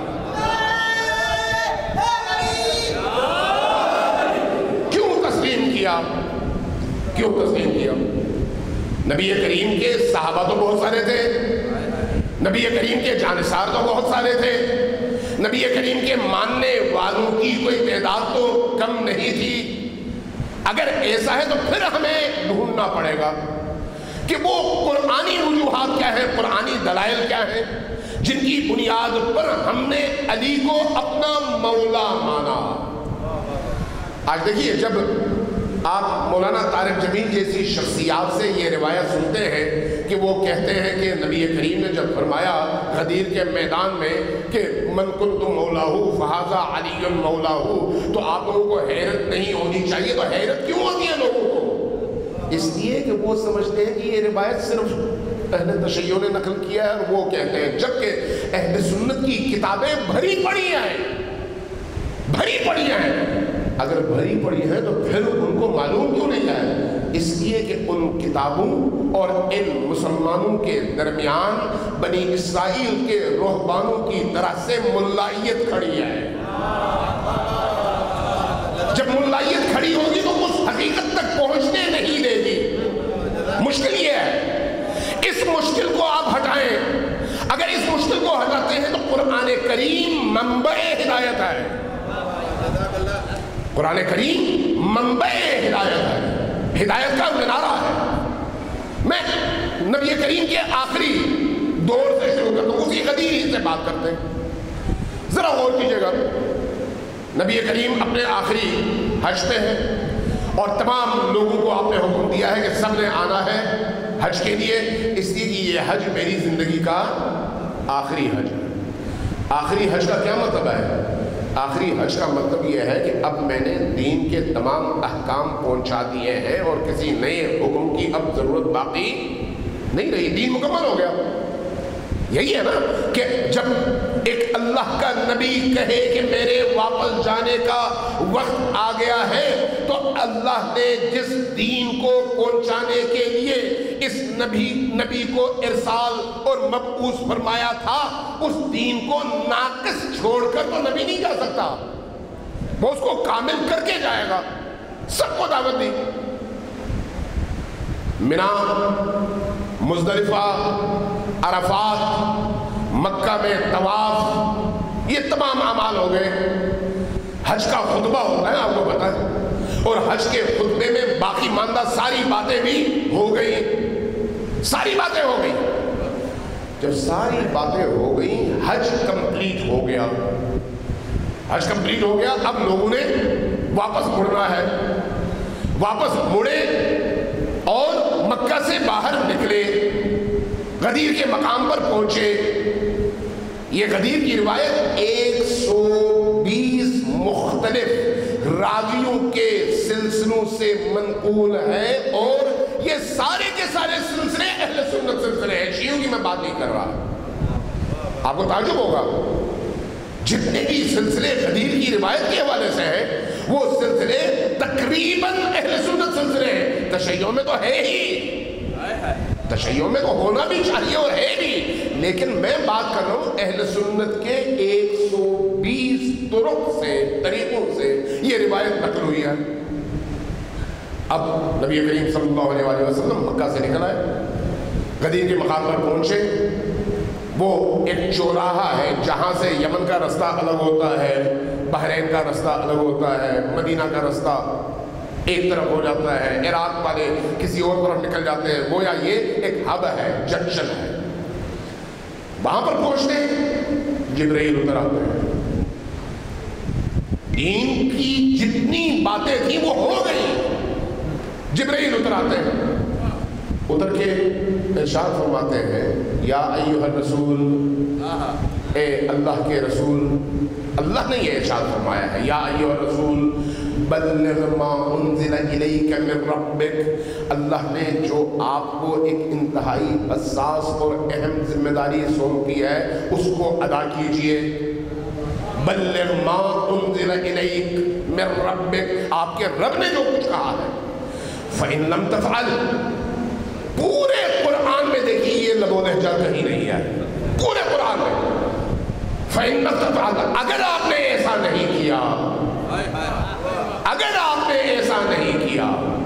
کیوں تسلیم کیا؟ کیوں تسلیم کیا؟ نبی کریم کے صحابہ تو بہت سارے تھے, نبی کریم کے جانثار تو بہت سارے تھے, نبی کریم کے ماننے والوں کی کوئی تعداد تو کم نہیں تھی. اگر ایسا ہے تو پھر ہمیں ڈھونڈنا پڑے گا کہ وہ قرآنی وجوہات کیا ہیں, قرآنی دلائل کیا ہیں جن کی بنیاد پر ہم نے علی کو اپنا مولا مانا. آج دیکھیے جب آپ مولانا طارق جمیل جیسی شخصیات سے یہ روایت سنتے ہیں کہ وہ کہتے ہیں کہ نبی کریم نے جب فرمایا غدیر کے میدان میں کہ من کنت مولاہو فہذا علی مولاہو, تو آپ لوگوں کو حیرت نہیں ہونی چاہیے. تو حیرت کیوں ہوتی ہے لوگوں کو؟ اس لیے کہ وہ سمجھتے ہیں کہ یہ روایت صرف اہل تشیع نے نقل کیا ہے اور وہ کہتے ہیں, جبکہ اہل سنت کی کتابیں بھری پڑی ہیں, بھری پڑی ہیں. اگر بھری پڑی ہے تو پھر ان کو معلوم کیوں نہیں ہے؟ اس لیے کہ ان کتابوں اور ان مسلمانوں کے درمیان بنی اسرائیل کے رہبانوں کی طرح سے ملائیت کھڑی ہے. جب ملائیت کھڑی ہوگی تو اس حقیقت تک پہنچنے نہیں دے گی. مشکل یہ ہے, اس مشکل کو آپ ہٹائیں. اگر اس مشکل کو ہٹاتے ہیں تو قرآن کریم منبع ہدایت ہے. قرآن کریم منبع ہدایت ہے, ہدایت کا منارہ ہے. میں نبی کریم کے آخری دور سے شروع کرتا ہوں, اسی غدیر ہی سے بات کرتے ہیں. ذرا غور کیجئے گا, نبی کریم اپنے آخری حج پہ ہیں اور تمام لوگوں کو آپ نے حکم دیا ہے کہ سب نے آنا ہے حج کے لیے, اس لیے کہ یہ حج میری زندگی کا آخری حج ہے. آخری حج کا کیا مطلب ہے؟ آخری حج کا مطلب یہ ہے کہ اب میں نے دین کے تمام احکام پہنچا دیے ہیں اور کسی نئے حکم کی اب ضرورت باقی نہیں رہی, دین مکمل ہو گیا. یہی ہے نا کہ جب ایک اللہ کا نبی کہے کہ میرے واپس جانے کا وقت آ گیا ہے تو اللہ نے جس دین کو پہنچانے کے لیے اس نبی کو ارسال اور مبعوث فرمایا تھا, اس دین کو ناقص چھوڑ کر تو نبی نہیں جا سکتا. وہ اس کو کامل کر کے جائے گا. سب کو دعوت دی. منا, مزدلفہ, عرفات, مکہ میں طواف, یہ تمام اعمال ہو گئے. حج کا خطبہ ہوتا ہے آپ کو پتہ ہے, اور حج کے خطبے میں باقی ماندہ ساری باتیں بھی ہو گئی, ساری باتیں ہو گئی. جب ساری باتیں ہو گئی, حج کمپلیٹ ہو گیا. حج کمپلیٹ ہو گیا, اب لوگوں نے واپس مڑنا ہے. واپس مڑے اور مکہ سے باہر نکلے, غدیر کے مقام پر پہنچے. یہ غدیر کی روایت 120 مختلف راویوں کے سلسلوں سے منقول ہے, اور یہ سارے کے سارے سلسلے اہل سنت سلسلے ہیں, شیعوں کی میں بات نہیں کر رہا. آپ کو تعجب ہوگا جتنے بھی سلسلے غدیر کی روایت کے حوالے سے ہیں وہ سلسلے تقریباً اہل سنت سلسلے ہیں. تشیع میں تو ہے ہی, تشیع میں تو ہونا بھی چاہیے اور ہے بھی, لیکن میں بات کر رہا ہوں اہل سنت کے 120 طرق سے, طریقوں سے یہ روایت نقل ہوئی ہے. اب نبی کریم صلی اللہ علیہ وسلم مکہ سے نکل آئے, غدیر کے مقام پر پہنچے. وہ ایک چوراہا ہے جہاں سے یمن کا رستہ الگ ہوتا ہے, بحرین کا رستہ الگ ہوتا ہے, مدینہ کا رستہ ایک طرف ہو جاتا ہے, عراق والے کسی اور طرف نکل جاتے ہیں. گویا یہ ایک ہب ہے, جنکشن ہے. وہاں پر پہنچتے ہیں, جبرائیل اتر آتے ہیں. دین کی جتنی باتیں تھیں وہ ہو گئی, جبرائیل اتر آتے ہیں. उतर के इरशाद फरमाते हैं, या अय्युहर रसूल, ए अल्लाह के रसूल। अल्लाह ने ये इरशाद फरमाया है, या अय्युहर रसूल बल्लिग़ मा उन्ज़िला इलैका मिन रब्बिक। अल्लाह ने जो आपको एक इंतहाई हसास और अहम जिम्मेदारी सौंपी है उसको अदा कीजिए। बल्लिग़ मा उन्ज़िला इलैका मिन रब्बिक, आपके रब ने जो कुछ कहा है। फ़इन लम तफ़अल, पूरे कुरान में देखिए ये लबो लहजा कहीं नहीं है, पूरे कुरान में। फ़इन लम तफ़अल, अगर आपने ऐसा नहीं किया, अगर आपने ऐसा नहीं किया,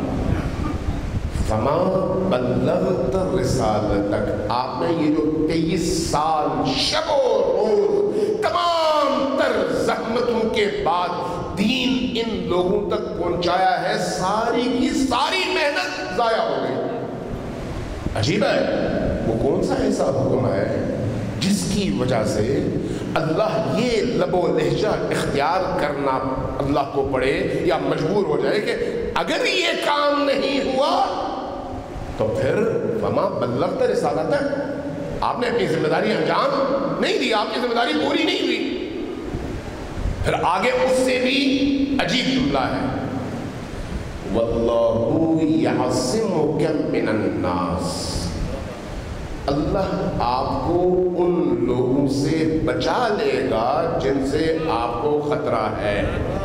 फमा बल्लग़त रिसालतक, आपने ये जो 23 साल शबो रोज तमाम तर ज़हमतों के बाद दीन इन लोगों तक पहुंचाया है, सारी की सारी मेहनत ज़ाया हो गई। अजीब है, वो कौन सा ऐसा हुक्म है जिसकी वजह से अल्लाह ये लबो लहजा इख्तियार करना अल्लाह को पड़े या मजबूर हो जाए कि अगर ये काम नहीं हुआ तो फिर वमा बल्लग़त रिसालतक, आपने अपनी जिम्मेदारी अंजाम नहीं दी, आपकी जिम्मेदारी पूरी नहीं हुई। फिर आगे उससे भी अजीब जुमला है, वल्लाहु यअसिमुका मिनन नास, अल्लाह आपको उन लोगों से बचा लेगा जिनसे आपको खतरा है।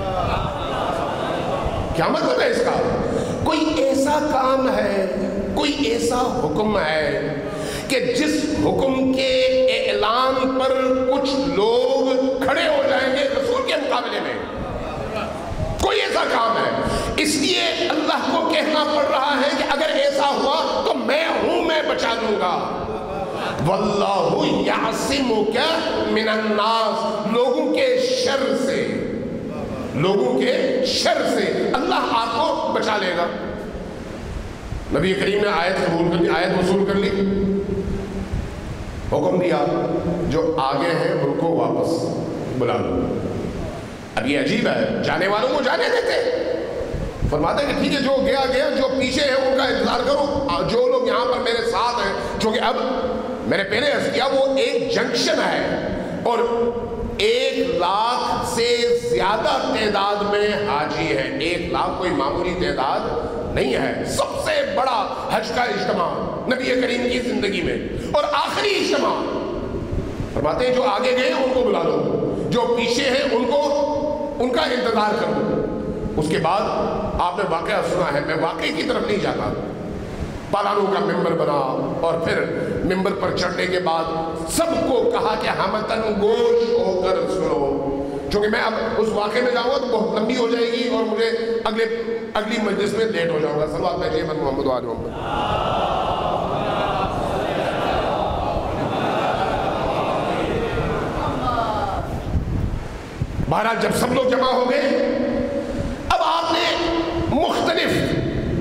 क्या मतलब है इसका? कोई ऐसा काम है, कोई ऐसा हुक्म है कि जिस हुक्म के ऐलान पर कुछ लोग खड़े हो जाएंगे रसूल के मुकाबले में, कोई ऐसा काम है, इसलिए अल्लाह को कहना पड़ रहा है कि अगर ऐसा हुआ तो मैं हूं, मैं बचा लूंगा। वल्लाहु यासिमुका मिनन नास, लोगों के शर से, लोगों के शर से अल्लाह आपको बचा लेगा। नबी करीम ने आयत कबूल कर ली, आयत वसूल कर ली, हुक्म दिया जो आगे हैं उनको वापस बुला लो। अब ये अजीब है, जाने वालों को जाने देते, फरमाते हैं कि ठीक है जो गया गया, जो पीछे है उनका इंतजार करो, जो लोग यहाँ पर मेरे साथ हैं, जो कि अब मैंने पहले अर्ज किया वो एक जंक्शन है और 1 लाख से ज्यादा तादाद में हाजी है। 1 लाख कोई मामूली तादाद नहीं है, सबसे बड़ा हज का इज्तिमा नबी करीम की जिंदगी में और आखिरी इज्तिमा। फरमाते हैं जो आगे गए उनको बुला लो, जो पीछे हैं उनको उनका इंतजार करो। उसके बाद आपने वाकया सुना है, मैं वाकई की तरफ नहीं जाता, पालानों का मेंबर बना और फिर मेंबर पर चढ़ने के बाद सबको कहा कि हमतन गोश होकर सुनो, क्योंकि मैं अब उस वाक़े में जाऊंगा तो बहुत लंबी हो जाएगी और मुझे अगली मजलिस में लेट हो जाऊंगा। सल्लल्लाहु अलैहि वसल्लम मोहम्मद आज मोहम्मद। बहरहाल जब सब लोग जमा हो गए, अब आपने मुख्तलिफ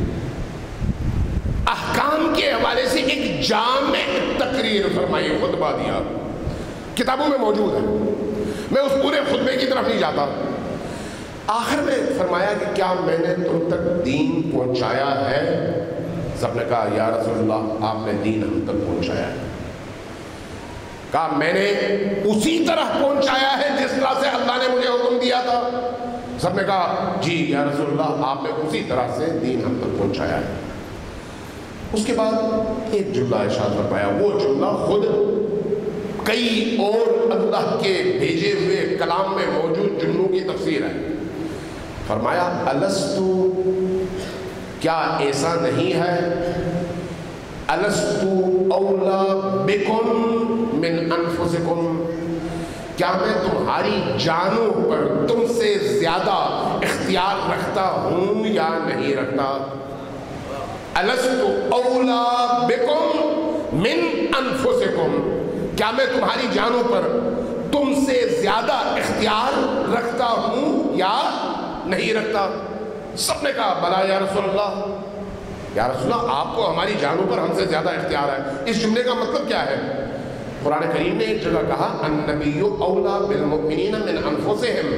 अहकाम के हवाले से एक जामे तकरीर फरमाई, खुतबा दिया, किताबों में मौजूद है, मैं उस पूरे खुतबे की तरफ नहीं जाता। आखिर में फरमाया कि क्या मैंने तुम तक दीन पहुंचाया है? सबने कहा या रसूलल्लाह आपने दीन हम तक पहुंचाया है। कहा मैंने उसी तरह पहुंचाया है जिस तरह से अल्लाह ने मुझे हुक्म दिया था। सबने कहा जी या रसूलल्लाह आपने उसी तरह से दीन हम तक पहुंचाया है। उसके बाद एक जुमला इरशाद फरमाया, वो जुमला खुद कई और अल्लाह के भेजे हुए कलाम में मौजूद जुमलों की तफसीर है। फरमाया अलस्तु, क्या ऐसा नहीं है, अलस्तु औला बिकुम मिन अनफुसिकुम, क्या मैं तुम्हारी जानों पर तुमसे ज्यादा इख्तियार रखता हूं या नहीं रखता? अलस्तु औला बिकुम मिन अनफुसिकुम, क्या मैं तुम्हारी जानों पर तुमसे ज्यादा इख्तियार रखता हूं या नहीं रखता? सबने कहा बला या रसूलल्लाह, या रसूलल्लाह आपको हमारी जानों पर हमसे ज्यादा इख्तियार है। इस जुमले का मतलब क्या है? कुरान करीम ने एक जगह कहा अन्नबिय्यु औला बिल मुमिनीन मिन अनफुसिहिम,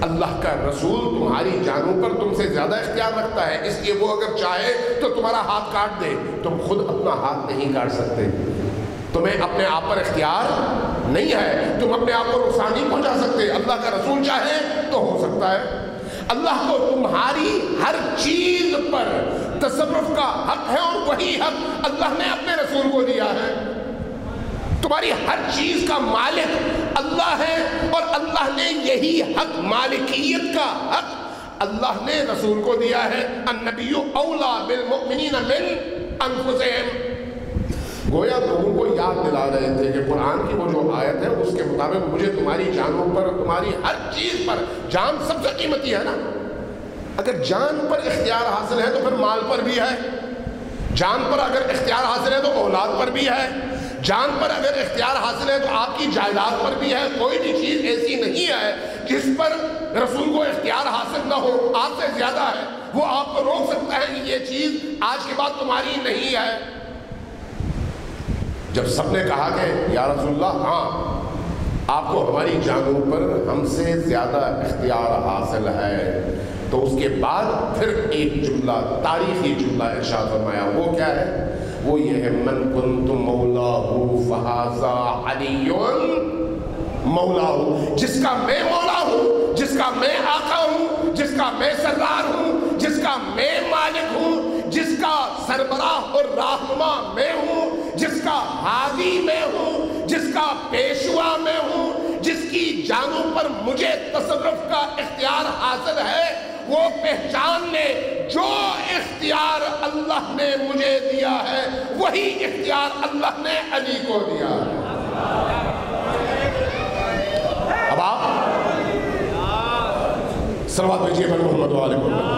اللہ کا رسول تمہاری جانوں پر تم سے زیادہ اختیار رکھتا ہے، اس لیے وہ اگر چاہے تو تمہارا ہاتھ کاٹ دے، تم خود اپنا ہاتھ نہیں کاٹ سکتے، تمہیں اپنے آپ پر اختیار نہیں ہے، تم اپنے آپ کو نقصان نہیں پہنچا سکتے، اللہ کا رسول چاہے تو ہو سکتا ہے۔ اللہ کو تمہاری ہر چیز پر تصرف کا حق ہے، اور وہی حق اللہ نے اپنے رسول کو دیا ہے۔ تمہاری ہر چیز کا مالک اللہ ہے، اور اللہ نے یہی حق، مالکیت کا حق اللہ نے رسول کو دیا ہے۔ النبی اولا بالمؤمنین من انفسہم۔ گویا لوگوں کو یاد دلا رہے تھے کہ قرآن کی وہ جو آیت ہے اس کے مطابق مجھے تمہاری جانوں پر، تمہاری ہر چیز پر، جان سب سے قیمتی ہے نا، اگر جان پر اختیار حاصل ہے تو پھر مال پر بھی ہے، جان پر اگر اختیار حاصل ہے تو اولاد پر بھی ہے، جان پر اگر اختیار حاصل ہے تو آپ کی جائیداد پر بھی ہے۔ کوئی بھی چیز ایسی نہیں ہے جس پر رسول کو اختیار حاصل نہ ہو، آپ سے زیادہ ہے، وہ آپ کو روک سکتا ہے کہ یہ چیز آج کے بعد تمہاری نہیں ہے۔ جب سب نے کہا کہ یا رسول اللہ ہاں آپ کو ہماری جانوں پر ہم سے زیادہ اختیار حاصل ہے، تو اس کے بعد پھر ایک جملہ، تاریخی جملہ ارشاد فرمایا، وہ کیا ہے؟ وہ یہ ہے من کنت مولاہ فہذا علی مولاہ، جس کا میں مولا ہوں، جس کا میں آقا ہوں، جس کا میں سردار ہوں، جس کا میں مالک ہوں، جس کا سربراہ اور رہنما میں ہوں، جس کا ہادی میں ہوں، جس کا پیشوا میں ہوں، جس کی جانوں پر مجھے تصرف کا اختیار حاصل ہے، وہ پہچان لے جو اختیار اللہ نے مجھے دیا ہے وہی اختیار اللہ نے علی کو دیا ہے۔ اب آپ صلوات بھیجیے پر محمد و آل محمد۔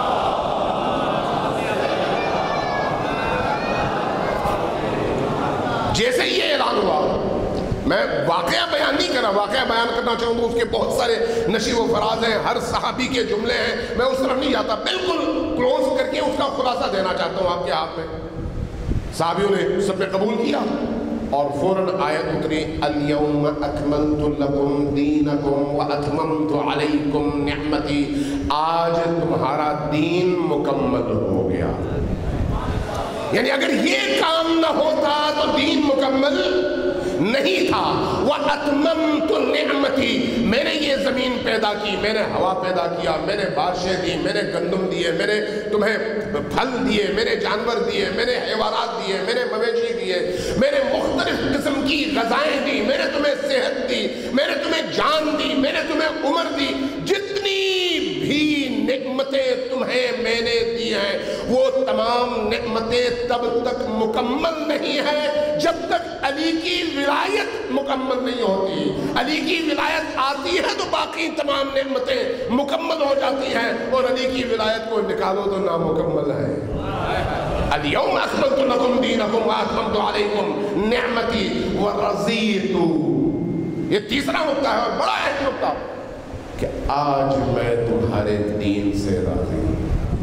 جیسے ہی یہ اعلان ہوا، میں واقعہ بیان نہیں کر رہا، واقعہ بیان کرنا چاہوں تو اس کے بہت سارے نشیب و فراز ہیں، ہر صحابی کے جملے ہیں، میں اس طرف نہیں جاتا، بالکل کلوز کر کے اس کا خلاصہ دینا چاہتا ہوں آپ کے ہاتھ میں۔ صحابیوں نے سب نے قبول کیا، اور فوراً آیت اتری الیوم اکملت لکم دینکم واتممت علیکم نعمتی، آج تمہارا دین مکمل ہو گیا۔ یعنی اگر یہ کام نہ ہوتا تو دین مکمل نہیں تھا۔ وَأَتْمَمْتُ نِعْمَتِي، میں نے یہ زمین پیدا کی، میں نے ہوا پیدا کیا، میں نے بارشیں دی، میں نے گندم دیے، میں نے تمہیں پھل دیے، میں نے جانور دیے، میں نے حیوانات دیے، میں نے مویشی دیے، میں نے مختلف قسم کی غذائیں دی، میں نے تمہیں صحت دی، میں نے تمہیں جان دی، میں نے تمہیں عمر دی، جتنی بھی نعمتیں تمہیں میں نے دی ہیں وہ تمام نعمتیں تب تک مکمل نہیں ہیں جب تک علی کی ولایت مکمل نہیں ہوتی۔ علی کی ولایت آتی ہے تو باقی تمام نعمتیں مکمل ہو جاتی ہیں، اور علی کی ولایت کو نکالو تو نامکمل ہے۔ الیوم اکملت لکم دینکم واتممت علیکم نعمتی ورضیت، یہ تیسرا نقطہ ہے اور بڑا اہم نقطہ، کہ آج میں تمہارے دین سے راضی ہوں۔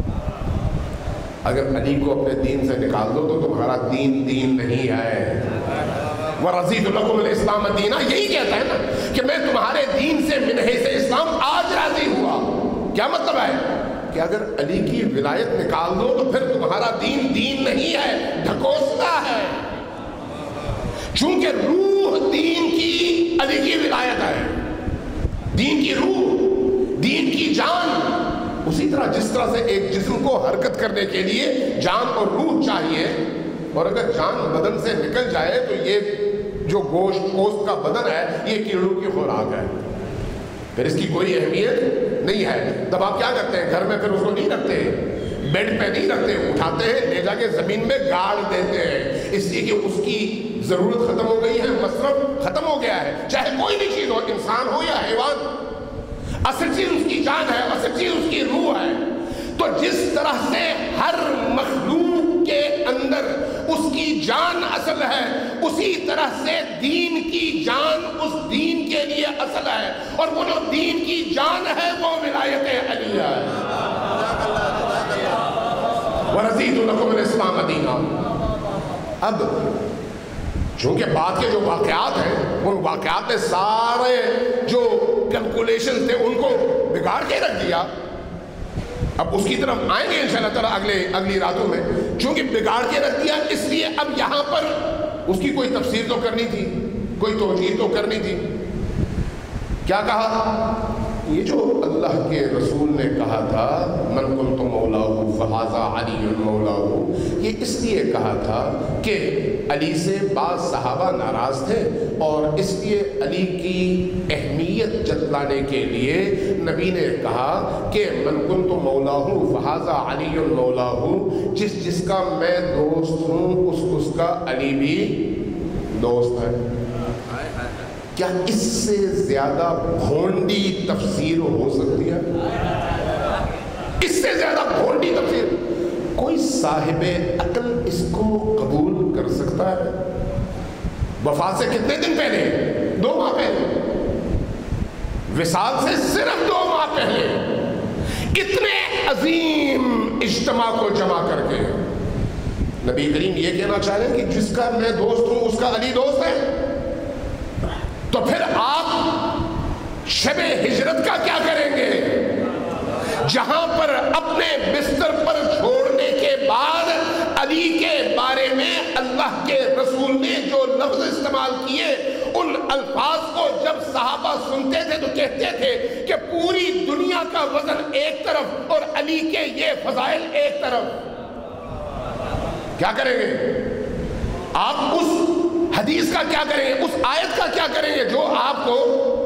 اگر علی کو اپنے دین سے نکال دو تو تمہارا دین دین نہیں ہے۔ وَرَضِيتُ لَكُمُ الْإِسْلَامَ دِينًا، یہی کہتا ہے نا کہ میں تمہارے دین سے منحص اسلام آج راضی ہوا۔ کیا مطلب ہے؟ کہ اگر علی کی ولایت نکال دو تو پھر تمہارا دین دین نہیں ہے، ڈھکوسلا ہے۔ چونکہ روح دین کی علی کی ولایت ہے، دین کی روح، دین کی جان۔ اسی طرح جس طرح سے ایک جسم کو حرکت کرنے کے لیے جان اور روح چاہیے، اور اگر جان بدن سے نکل جائے تو یہ جو گوشت کا بدن ہے یہ کیڑوں کی خوراک ہے، پھر اس کی کوئی اہمیت نہیں ہے۔ تب آپ کیا کرتے ہیں؟ گھر میں پھر اس کو نہیں رکھتے، بیڈ پہ نہیں رکھتے، اٹھاتے ہیں لے جا کے زمین میں گاڑ دیتے ہیں، اس لیے کہ اس کی ضرورت ختم ہو گئی ہے، مصرف ختم ہو گیا ہے۔ چاہے کوئی بھی چیز ہو، انسان ہو یا حیوان، اصل چیز اس کی جان ہے، اصل چیز اس کی روح ہے۔ تو جس طرح سے ہر مخلوق کے اندر اس کی جان اصل ہے، اسی طرح سے دین کی جان اس دین کے لیے اصل ہے، اور وہ جو دین کی جان ہے وہ ولایت علیہ ہے۔ وَرَضِيتُ لَكُمُ الْإِسْلَامَ دِينًا۔ اب چونکہ بعد کے جو واقعات ہیں ان واقعات میں سارے جو کیلکولیشن تھے ان کو بگاڑ کے رکھ دیا. اب اس کی طرف آئیں گے انشاءاللہ تعالیٰ اگلی راتوں میں. چونکہ بگاڑ کے رکھ دیا اس لیے اب یہاں پر اس کی کوئی تفسیر تو کرنی تھی, کوئی توجیہ تو کرنی تھی. کیا کہا؟ یہ جو اللہ کے رسول نے کہا تھا من کنت مولاہ فہذا علی مولاہ, یہ اس لیے کہا تھا کہ علی سے بعض صحابہ ناراض تھے, اور اس لیے علی کی اہمیت جتلانے کے لیے نبی نے کہا کہ من کنت مولاہ فہذا علی مولاہ, جس کا میں دوست ہوں اس کا علی بھی دوست ہے. کیا اس سے زیادہ بھونڈی تفسیر ہو سکتی ہے؟ اس سے زیادہ بھونڈی تفسیر کوئی صاحب عقل اس کو قبول کر سکتا ہے؟ وفات سے کتنے دن پہلے؟ 2 ماہ پہلے. وصال سے صرف 2 ماہ پہلے اتنے عظیم اجتماع کو جمع کر کے نبی کریم یہ کہنا چاہ رہے ہیں کہ جس کا میں دوست ہوں اس کا علی دوست ہے. تو پھر آپ شب ہجرت کا کیا کریں گے, جہاں پر اپنے بستر پر چھوڑنے کے بعد علی کے بارے میں اللہ کے رسول نے جو لفظ استعمال کیے, ان الفاظ کو جب صحابہ سنتے تھے تو کہتے تھے کہ پوری دنیا کا وزن ایک طرف اور علی کے یہ فضائل ایک طرف. کیا کریں گے آپ؟ اس حدیث کا کیا کریں گے, اس آیت کا کیا کریں گے جو آپ کو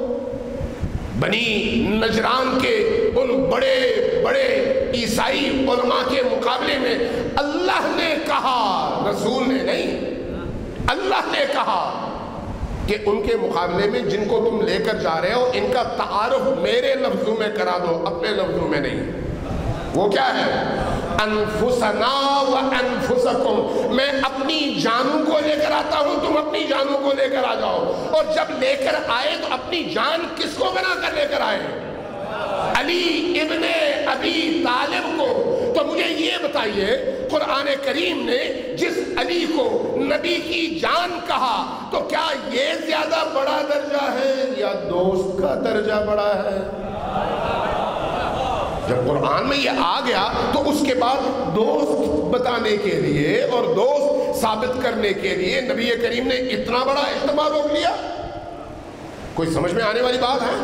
بنی نجران کے ان بڑے بڑے عیسائی علماء کے مقابلے میں اللہ نے کہا, رسول نے نہیں, اللہ نے کہا کہ ان کے مقابلے میں جن کو تم لے کر جا رہے ہو ان کا تعارف میرے لفظوں میں کرا دو, اپنے لفظوں میں نہیں. وہ کیا ہے؟ انفسنا و انفسکم, میں اپنی جانوں کو لے کر آتا ہوں, تم اپنی جانوں کو لے کر آ جاؤ. اور جب لے کر آئے تو اپنی جان کس کو بنا کر لے کر آئے؟ علی ابن ابی طالب کو. تو مجھے یہ بتائیے قرآن کریم نے جس علی کو نبی کی جان کہا تو کیا یہ زیادہ بڑا درجہ ہے یا دوست کا درجہ بڑا ہے؟ جب قرآن میں یہ آ گیا تو اس کے بعد دوست بتانے کے لیے اور دوست ثابت کرنے کے لیے نبی کریم نے اتنا بڑا اجتماع روک لیا. کوئی سمجھ میں آنے والی بات ہے؟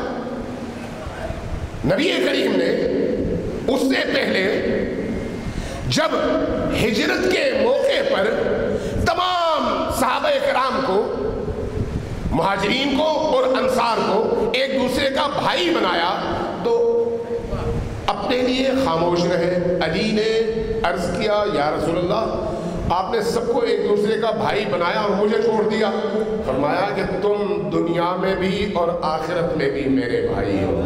نبی کریم نے اس سے پہلے جب ہجرت کے موقع پر تمام صحابہ کرام کو, مہاجرین کو اور انصار کو ایک دوسرے کا بھائی بنایا تو اپنے لیے خاموش رہے. علی نے عرض کیا یا رسول اللہ آپ نے سب کو ایک دوسرے کا بھائی بنایا اور مجھے چھوڑ دیا. فرمایا کہ تم دنیا میں بھی اور آخرت میں بھی میرے بھائی ہو.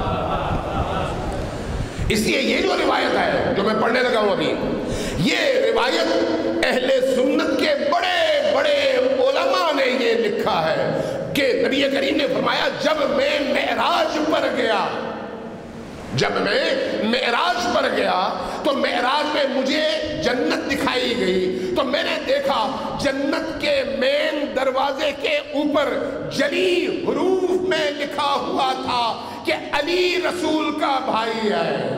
اس لیے یہ جو روایت ہے جو میں پڑھنے لگا ہوں ابھی, یہ روایت اہل سنت کے بڑے بڑے علماء نے یہ لکھا ہے کہ نبی کریم نے فرمایا جب میں معراج پر گیا, جب میں معراج پر گیا تو معراج میں مجھے جنت دکھائی گئی تو میں نے دیکھا جنت کے مین دروازے کے اوپر جلی حروف میں لکھا ہوا تھا کہ علی رسول کا بھائی ہے.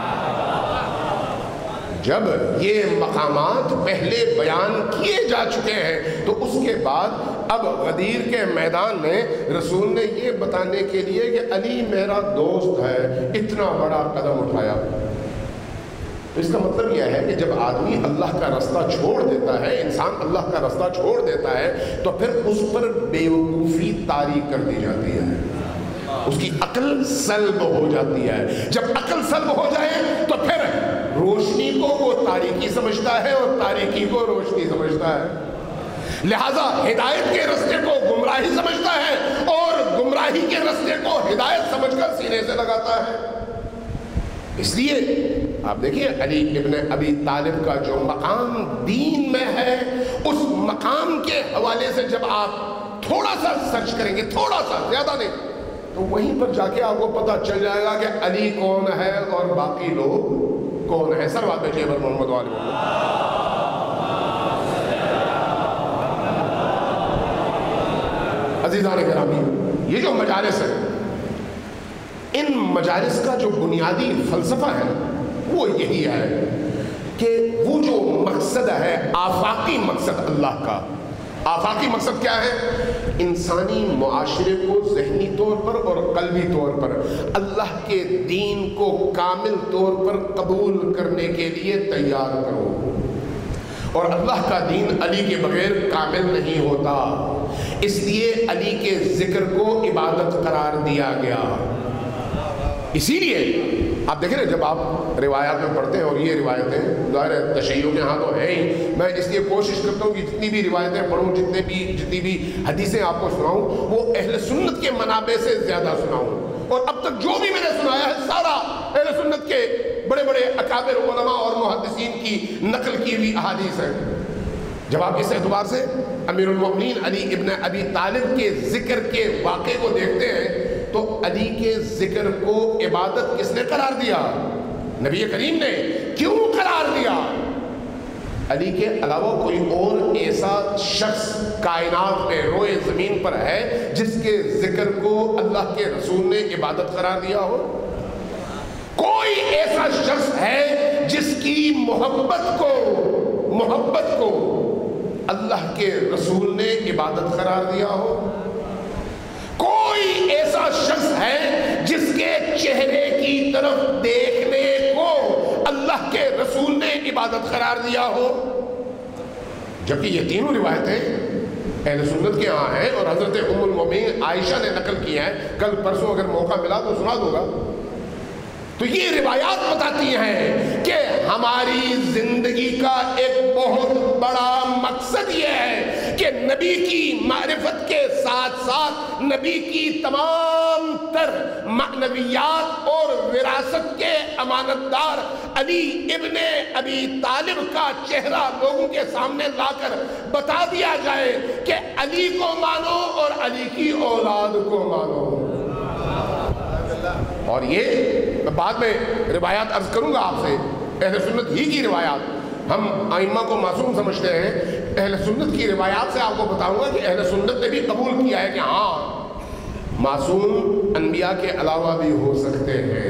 جب یہ مقامات پہلے بیان کیے جا چکے ہیں تو اس کے بعد اب غدیر کے میدان میں رسول نے یہ بتانے کے لیے کہ علی میرا دوست ہے اتنا بڑا قدم اٹھایا. اس کا مطلب یہ ہے کہ جب آدمی اللہ کا راستہ چھوڑ دیتا ہے, انسان اللہ کا راستہ چھوڑ دیتا ہے تو پھر اس پر بیوقوفی طاری کر دی جاتی ہے, اس کی عقل سلب ہو جاتی ہے. جب عقل سلب ہو جائے تو پھر روشنی کو وہ تاریکی سمجھتا ہے اور تاریکی کو روشنی سمجھتا ہے. لہذا ہدایت کے راستے کو گمراہی سمجھتا ہے اور گمراہی کے راستے کو ہدایت سمجھ کر سینے سے لگاتا ہے. اس لیے آپ دیکھیے علی ابن ابی طالب کا جو مقام دین میں ہے, اس مقام کے حوالے سے جب آپ تھوڑا سا سرچ کریں گے, تھوڑا سا, زیادہ نہیں, تو وہیں پر جا کے آپ کو پتہ چل جائے گا کہ علی کون ہے اور باقی لوگ کون ہیں. سلوات بھیجیے پر محمد و آل محمد. عزیزان گرامی, یہ جو مجالس ہیں ان مجالس کا جو بنیادی فلسفہ ہے وہ یہی ہے کہ وہ جو مقصد ہے آفاقی مقصد اللہ کا، آفاقی مقصد کیا ہے؟ انسانی معاشرے کو ذہنی طور پر اور قلبی طور پر اللہ کے دین کو کامل طور پر قبول کرنے کے لیے تیار کرو۔ اور اللہ کا دین علی کے بغیر کامل نہیں ہوتا، اس لیے علی کے ذکر کو عبادت قرار دیا گیا۔ اسی لیے آپ دیکھیں نا، جب آپ روایات میں پڑھتے ہیں، اور یہ روایتیں ظاہر ہے تشیعوں کے ہاں تو ہیں ہی، میں اس لیے کوشش کرتا ہوں کہ جتنی بھی روایتیں پڑھوں، جتنی بھی حدیثیں آپ کو سناؤں، وہ اہل سنت کے منابع سے زیادہ سناؤں۔ اور اب تک جو بھی میں نے سنایا ہے سارا اہل سنت کے بڑے بڑے اکابر علماء اور محدثین کی نقل کی ہوئی احادیث ہیں۔ جب آپ اس اعتبار سے امیر المؤمنین علی ابن ابی طالب کے ذکر کے واقعے کو دیکھتے ہیں تو علی کے ذکر کو عبادت کس نے قرار دیا؟ نبی کریم نے۔ کیوں قرار دیا؟ علی کے علاوہ کوئی اور ایسا شخص کائنات میں روئے زمین پر ہے جس کے ذکر کو اللہ کے رسول نے عبادت قرار دیا ہو؟ کوئی ایسا شخص ہے جس کی محبت کو اللہ کے رسول نے عبادت قرار دیا ہو؟ کوئی ایسا شخص ہے جس کے چہرے کی طرف دیکھنے کو اللہ کے رسول نے عبادت قرار دیا ہو؟ جبکہ یہ تینوں روایتیں اہل سنت کے ہاں ہیں، اور حضرت ام المؤمنین عائشہ نے نقل کیا ہے۔ کل پرسوں اگر موقع ملا تو سنا دوں گا۔ تو یہ روایات بتاتی ہیں کہ ہماری زندگی کا ایک بہت بڑا مقصد یہ ہے کہ نبی کی معرفت کے ساتھ ساتھ نبی کی تمام تر معنویات اور وراثت کے امانت دار علی ابن ابی طالب کا چہرہ لوگوں کے سامنے لا کر بتا دیا جائے کہ علی کو مانو اور علی کی اولاد کو مانو۔ اور یہ میں بعد میں روایات عرض کروں گا آپ سے، اہل سنت ہی کی روایات۔ ہم ائمہ کو معصوم سمجھتے ہیں، اہل سنت کی روایات سے آپ کو بتاؤں گا کہ اہل سنت نے بھی قبول کیا ہے کہ ہاں معصوم انبیاء کے علاوہ بھی ہو سکتے ہیں۔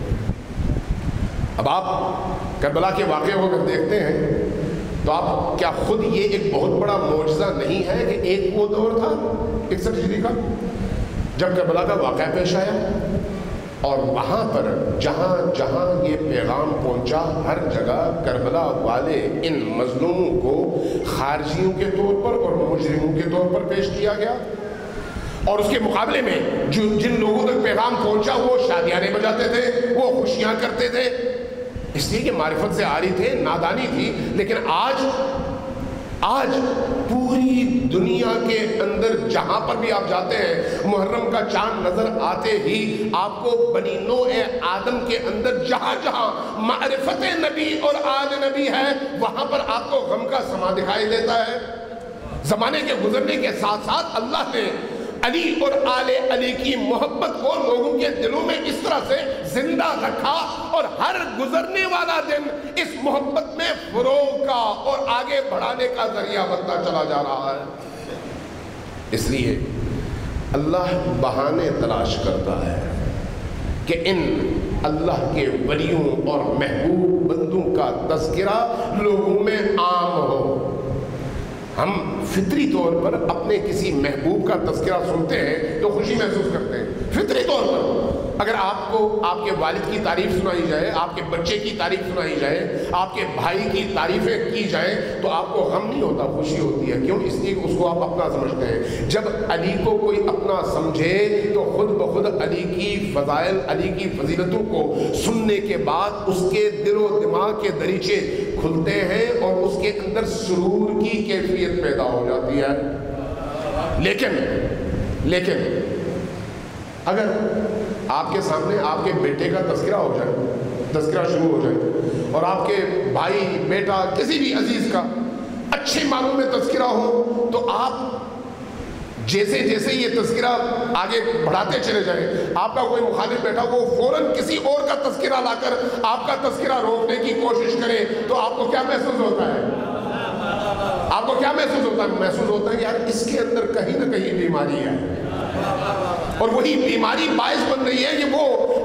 اب آپ کربلا کے واقعے کو اگر دیکھتے ہیں تو آپ کیا خود یہ ایک بہت بڑا معجزہ نہیں ہے کہ ایک وہ دور تھا 61 ہجری کا جب کربلا کا واقعہ پیش آیا، اور وہاں پر جہاں جہاں یہ پیغام پہنچا ہر جگہ کربلا والے ان مظلوموں کو خارجیوں کے طور پر اور مجرموں کے طور پر پیش کیا گیا، اور اس کے مقابلے میں جن لوگوں تک پیغام پہنچا وہ شادیانے بجاتے تھے، وہ خوشیاں کرتے تھے، اس لیے کہ معرفت سے آری تھے، نادانی تھی۔ لیکن آج پوری دنیا کے اندر جہاں پر بھی آپ جاتے ہیں، محرم کا چاند نظر آتے ہی آپ کو بنی نوع آدم کے اندر جہاں جہاں معرفت نبی اور آل نبی ہے وہاں پر آپ کو غم کا سما دکھائی دیتا ہے۔ زمانے کے گزرنے کے ساتھ ساتھ اللہ نے علی اور آل علی کی محبت کو لوگوں کے دلوں میں اس طرح سے زندہ رکھا، اور ہر گزرنے والا دن اس محبت میں فروغ کا اور آگے بڑھانے کا ذریعہ بنتا چلا جا رہا ہے۔ اس لیے اللہ بہانے تلاش کرتا ہے کہ ان اللہ کے ولیوں اور محبوب بندوں کا تذکرہ لوگوں میں عام ہو۔ ہم فطری طور پر اپنے کسی محبوب کا تذکرہ سنتے ہیں تو خوشی محسوس کرتے ہیں، فطری طور پر۔ اگر آپ کو آپ کے والد کی تعریف سنائی جائے، آپ کے بچے کی تعریف سنائی جائے، آپ کے بھائی کی تعریفیں کی جائیں تو آپ کو غم نہیں ہوتا، خوشی ہوتی ہے۔ کیوں؟ اس لیے کہ اس کو آپ اپنا سمجھتے ہیں۔ جب علی کو کوئی اپنا سمجھے تو خود بخود علی کی فضائل، علی کی فضیلتوں کو سننے کے بعد اس کے دل و دماغ کے دریچے کھلتے ہیں اور اس کے اندر سرور کی کیفیت پیدا ہو جاتی ہے۔ لیکن اگر آپ کے سامنے آپ کے بیٹے کا تذکرہ ہو جائے، تذکرہ شروع ہو جائے، اور آپ کے بھائی، بیٹا، کسی بھی عزیز کا اچھے معنوں میں تذکرہ ہو، تو آپ جیسے جیسے یہ تذکرہ آگے بڑھاتے چلے جائیں، آپ کا کوئی مخالف بیٹا وہ فوراً کسی اور کا تذکرہ لا کر آپ کا تذکرہ روکنے کی کوشش کرے تو آپ کو کیا محسوس ہوتا ہے؟ آپ کو کیا محسوس ہوتا ہے؟ محسوس ہوتا ہے کہ یار اس کے اندر کہیں نہ کہیں بیماری ہے، اور وہی بیماری باعث بن رہی ہے کہ وہ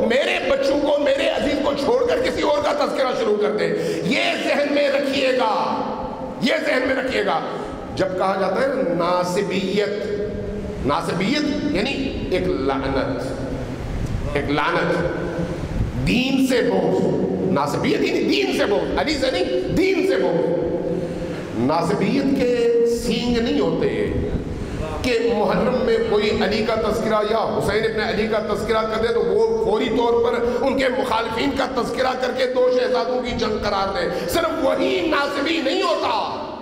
تذکرہ شروع کر دے. یہ ذہن میں رکھیے گا, یہ ذہن میں رکھیے گا. جب کہا جاتا ہے ناسبیت, ناسبیت یعنی ایک لعنت, ایک لعنت, دین سے بغض. ناسبیت یعنی دین سے بغض, علی سے نہیں, دین سے بغض. ناسبیت کے سینگ نہیں ہوتے کہ محرم میں کوئی علی کا تذکرہ یا حسین ابن علی کا تذکرہ کر دے تو وہ فوری طور پر ان کے مخالفین کا تذکرہ کر کے دو شہزادوں کی جنگ قرار دے. صرف وہی ناسبی نہیں ہوتا.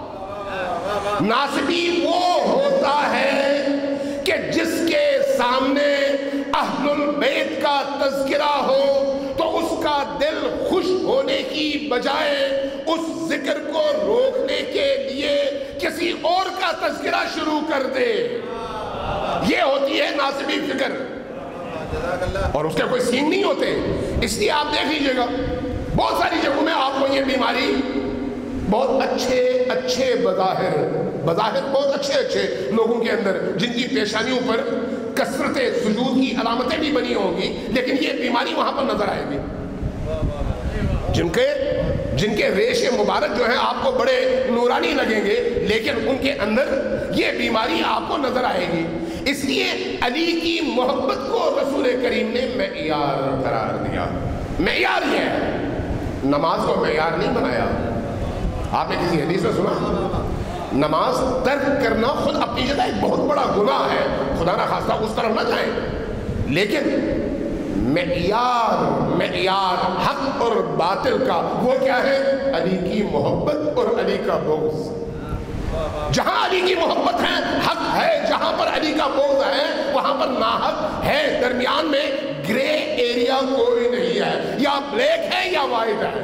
ناسبی وہ ہوتا ہے کہ جس کے سامنے اہل البیت کا تذکرہ ہو تو اس کا دل خوش ہونے کی بجائے اس ذکر کو روکنے کے لیے کسی اور کا تذکرہ شروع کر دے. یہ ہوتی ہے ناسبی فکر, اور اس کے کوئی سین نہیں ہوتے. اس لیے آپ دیکھ لیجئے گا بہت ساری جگہوں میں آپ کو یہ بیماری بہت اچھے بظاہر بہت اچھے لوگوں کے اندر جن کی پیشانیوں پر کثرت سجود کی علامتیں بھی بنی ہوں گی, لیکن یہ بیماری وہاں پر نظر آئے گی. جن کے ریش مبارک جو ہیں آپ کو بڑے نورانی لگیں گے, لیکن ان کے اندر یہ بیماری آپ کو نظر آئے گی. اس لیے علی کی محبت کو رسول کریم نے معیار قرار دیا. معیار یہ ہے, نماز کو معیار نہیں بنایا. آپ نے کسی حدیث میں سنا نماز ترک کرنا خود اپنی جگہ ایک بہت بڑا گناہ ہے, خدا نہ خواستہ اس طرف نہ جائیں, لیکن معیار حق اور باطل کا وہ کیا ہے؟ علی کی محبت اور علی کا بغض. جہاں علی کی محبت ہے حق ہے, جہاں پر علی کا بغض ہے وہاں پر ناحق ہے. درمیان میں گرے ایریا کوئی نہیں ہے, یا بلیک ہے یا وائٹ ہے.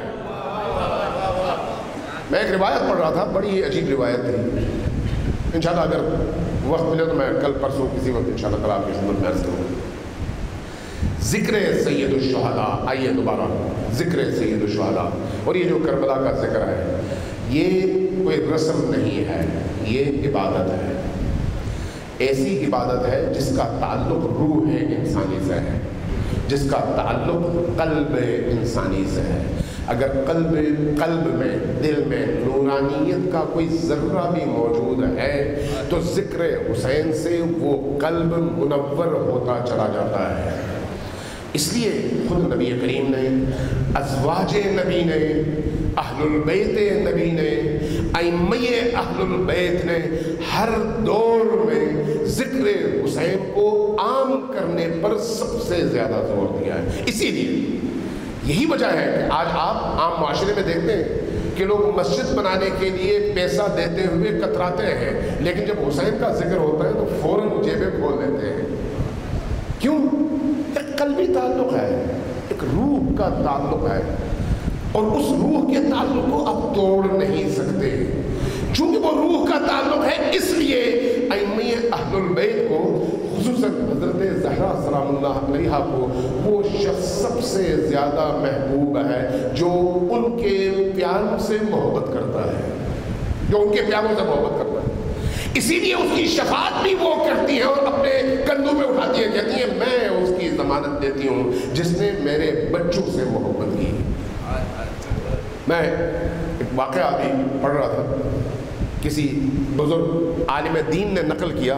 میں ایک روایت پڑھ رہا تھا, بڑی عجیب روایت تھی. انشاءاللہ اگر وقت ملے تو میں کل پرسوں کسی وقت انشاءاللہ تعالیٰ آپ کی خدمت میں عرض کروں گا. ذکر سید الشہداء, آئیے دوبارہ ذکر سید الشہداء. اور یہ جو کربلا کا ذکر ہے یہ کوئی رسم نہیں ہے, یہ عبادت ہے. ایسی عبادت ہے جس کا تعلق روح انسانی سے ہے, جس کا تعلق قلب انسانی سے ہے. اگر قلب میں, دل میں نورانیت کا کوئی ذرہ بھی موجود ہے تو ذکر حسین سے وہ قلب منور ہوتا چلا جاتا ہے. اس لیے خود نبی کریم نے, ازواج نبی نے, اہل البیت نبی نے, ائمہ اہل البیت نے ہر دور میں ذکر حسین کو عام کرنے پر سب سے زیادہ زور دیا ہے. اسی لیے یہی وجہ ہے کہ آج آپ عام معاشرے میں دیکھتے ہیں کہ لوگ مسجد بنانے کے لیے پیسہ دیتے ہوئے کتراتے ہیں, لیکن جب حسین کا ذکر ہوتا ہے تو فوراً جیبیں کھول لیتے ہیں. کیوں؟ ایک قلبی تعلق ہے, ایک روح کا تعلق ہے, اور اس روح کے تعلق کو آپ توڑ نہیں سکتے. چونکہ وہ روح کا تعلق ہے اس لیے ائمہ اہل البیت کو, خصوصاً حضرت زہرا سلام اللہ علیہا کو, وہ شخص سب سے زیادہ محبوب ہے جو ان کے پیاروں سے محبت کرتا ہے, جو ان کے پیاروں سے محبت کرتا ہے. اسی لیے اس کی شفاعت بھی وہ کرتی ہیں اور اپنے کندھوں پہ اٹھاتی ہیں, کہتی ہیں میں اس کی ضمانت دیتی ہوں جس نے میرے بچوں سے محبت کی. میں ایک واقعہ ابھی پڑھ رہا تھا, کسی بزرگ عالم دین نے نقل کیا,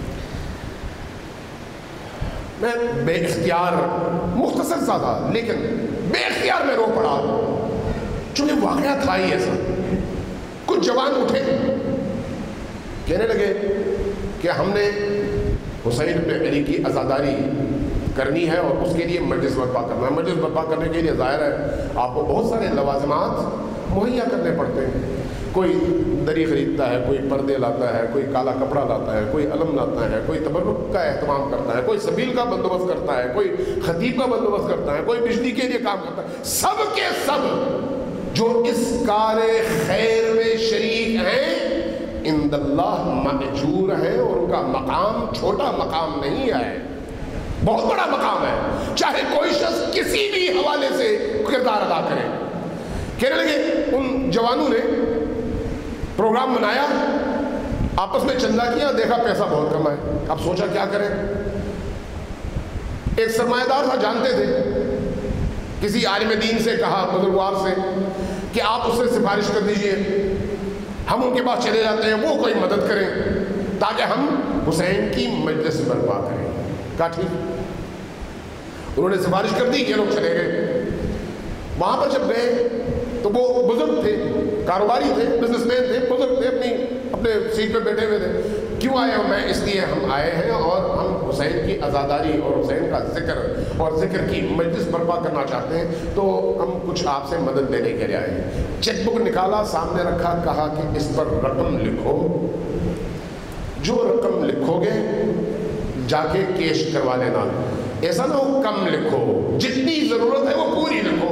میں بے اختیار, مختصر سا تھا لیکن بے اختیار میں رو پڑا, چونکہ واقعہ تھا ہی ایسا. کچھ جوان اٹھے, کہنے لگے کہ ہم نے حسین بن علی کی عزاداری کرنی ہے اور اس کے لیے مجلس برپا کرنا ہے. مجلس برپا کرنے کے لیے ظاہر ہے آپ کو بہت سارے لوازمات مہیا کرنے پڑتے ہیں. کوئی دری خریدتا ہے, کوئی پردے لاتا ہے, کوئی کالا کپڑا لاتا ہے, کوئی علم لاتا ہے, کوئی تبرک کا اہتمام کرتا ہے, کوئی سبیل کا بندوبست کرتا ہے, کوئی خطیب کا بندوبست کرتا ہے, کوئی بجلی کے لیے کام کرتا ہے. سب کے سب جو اس کار خیر میں شریک ہیں عند اللہ مأجور ہیں, اور ان کا مقام چھوٹا مقام نہیں ہے, بہت بڑا مقام ہے. چاہے کوئی شخص کسی بھی حوالے سے کردار ادا کرے. کہنے لگے ان جوانوں نے پروگرام بنایا, آپس میں چندہ کیا, دیکھا پیسہ بہت کم ہے. اب سوچا کیا کریں. ایک سرمایہ دار تھا, جانتے تھے, کسی عالم دین سے کہا، بزرگوار سے، کہ آپ اس سے سفارش کر دیجئے، ہم ان کے پاس چلے جاتے ہیں، وہ کوئی مدد کریں تاکہ ہم حسین کی مجلس برپا کریں۔ کہا ٹھیک۔ انہوں نے سفارش کر دی، یہ لوگ چلے گئے۔ وہاں پر جب گئے تو وہ بزرگ تھے، کاروباری تھے، بزنس مین تھے، بزرگ تھے، اپنے سیٹ پہ بیٹھے ہوئے تھے۔ کیوں آئے ہو؟ میں اس لیے ہم آئے ہیں اور ہم حسین کی عزاداری اور حسین کا ذکر اور ذکر کی مجلس برپا کرنا چاہتے ہیں، تو ہم کچھ آپ سے مدد لینے کے لیے آئے ہیں۔ چیک بک نکالا، سامنے رکھا، کہا کہ اس پر رقم لکھو، جو رقم لکھو گے جا کے کیش کروا لینا، ایسا نہ ہو کم لکھو، جتنی ضرورت ہے وہ پوری لکھو۔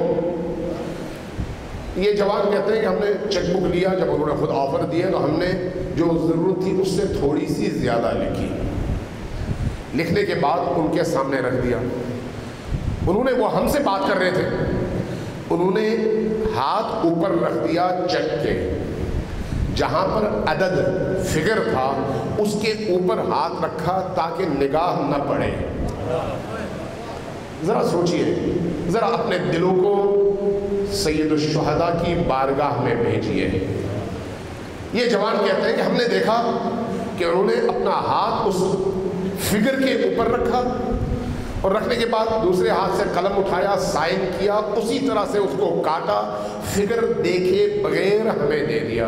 یہ جوان کہتے ہیں کہ ہم نے چیک بک لیا، جب انہوں نے خود آفر دیا تو ہم نے جو ضرورت تھی اس سے تھوڑی سی زیادہ لکھی۔ لکھنے کے بعد ان کے سامنے رکھ دیا۔ انہوں نے، وہ ہم سے بات کر رہے تھے، انہوں نے ہاتھ اوپر رکھ دیا چیک کے، جہاں پر عدد فگر تھا اس کے اوپر ہاتھ رکھا تاکہ نگاہ نہ پڑے۔ ذرا سوچئے، ذرا اپنے دلوں کو سید الشہداء کی بارگاہ میں بھیجیے۔ یہ جوان کہتے ہیں کہ ہم نے دیکھا کہ انہوں نے اپنا ہاتھ اس فگر کے اوپر رکھا اور رکھنے کے بعد دوسرے ہاتھ سے قلم اٹھایا، سائن کیا، اسی طرح سے اس کو کاٹا، فگر دیکھے بغیر ہمیں دے دیا۔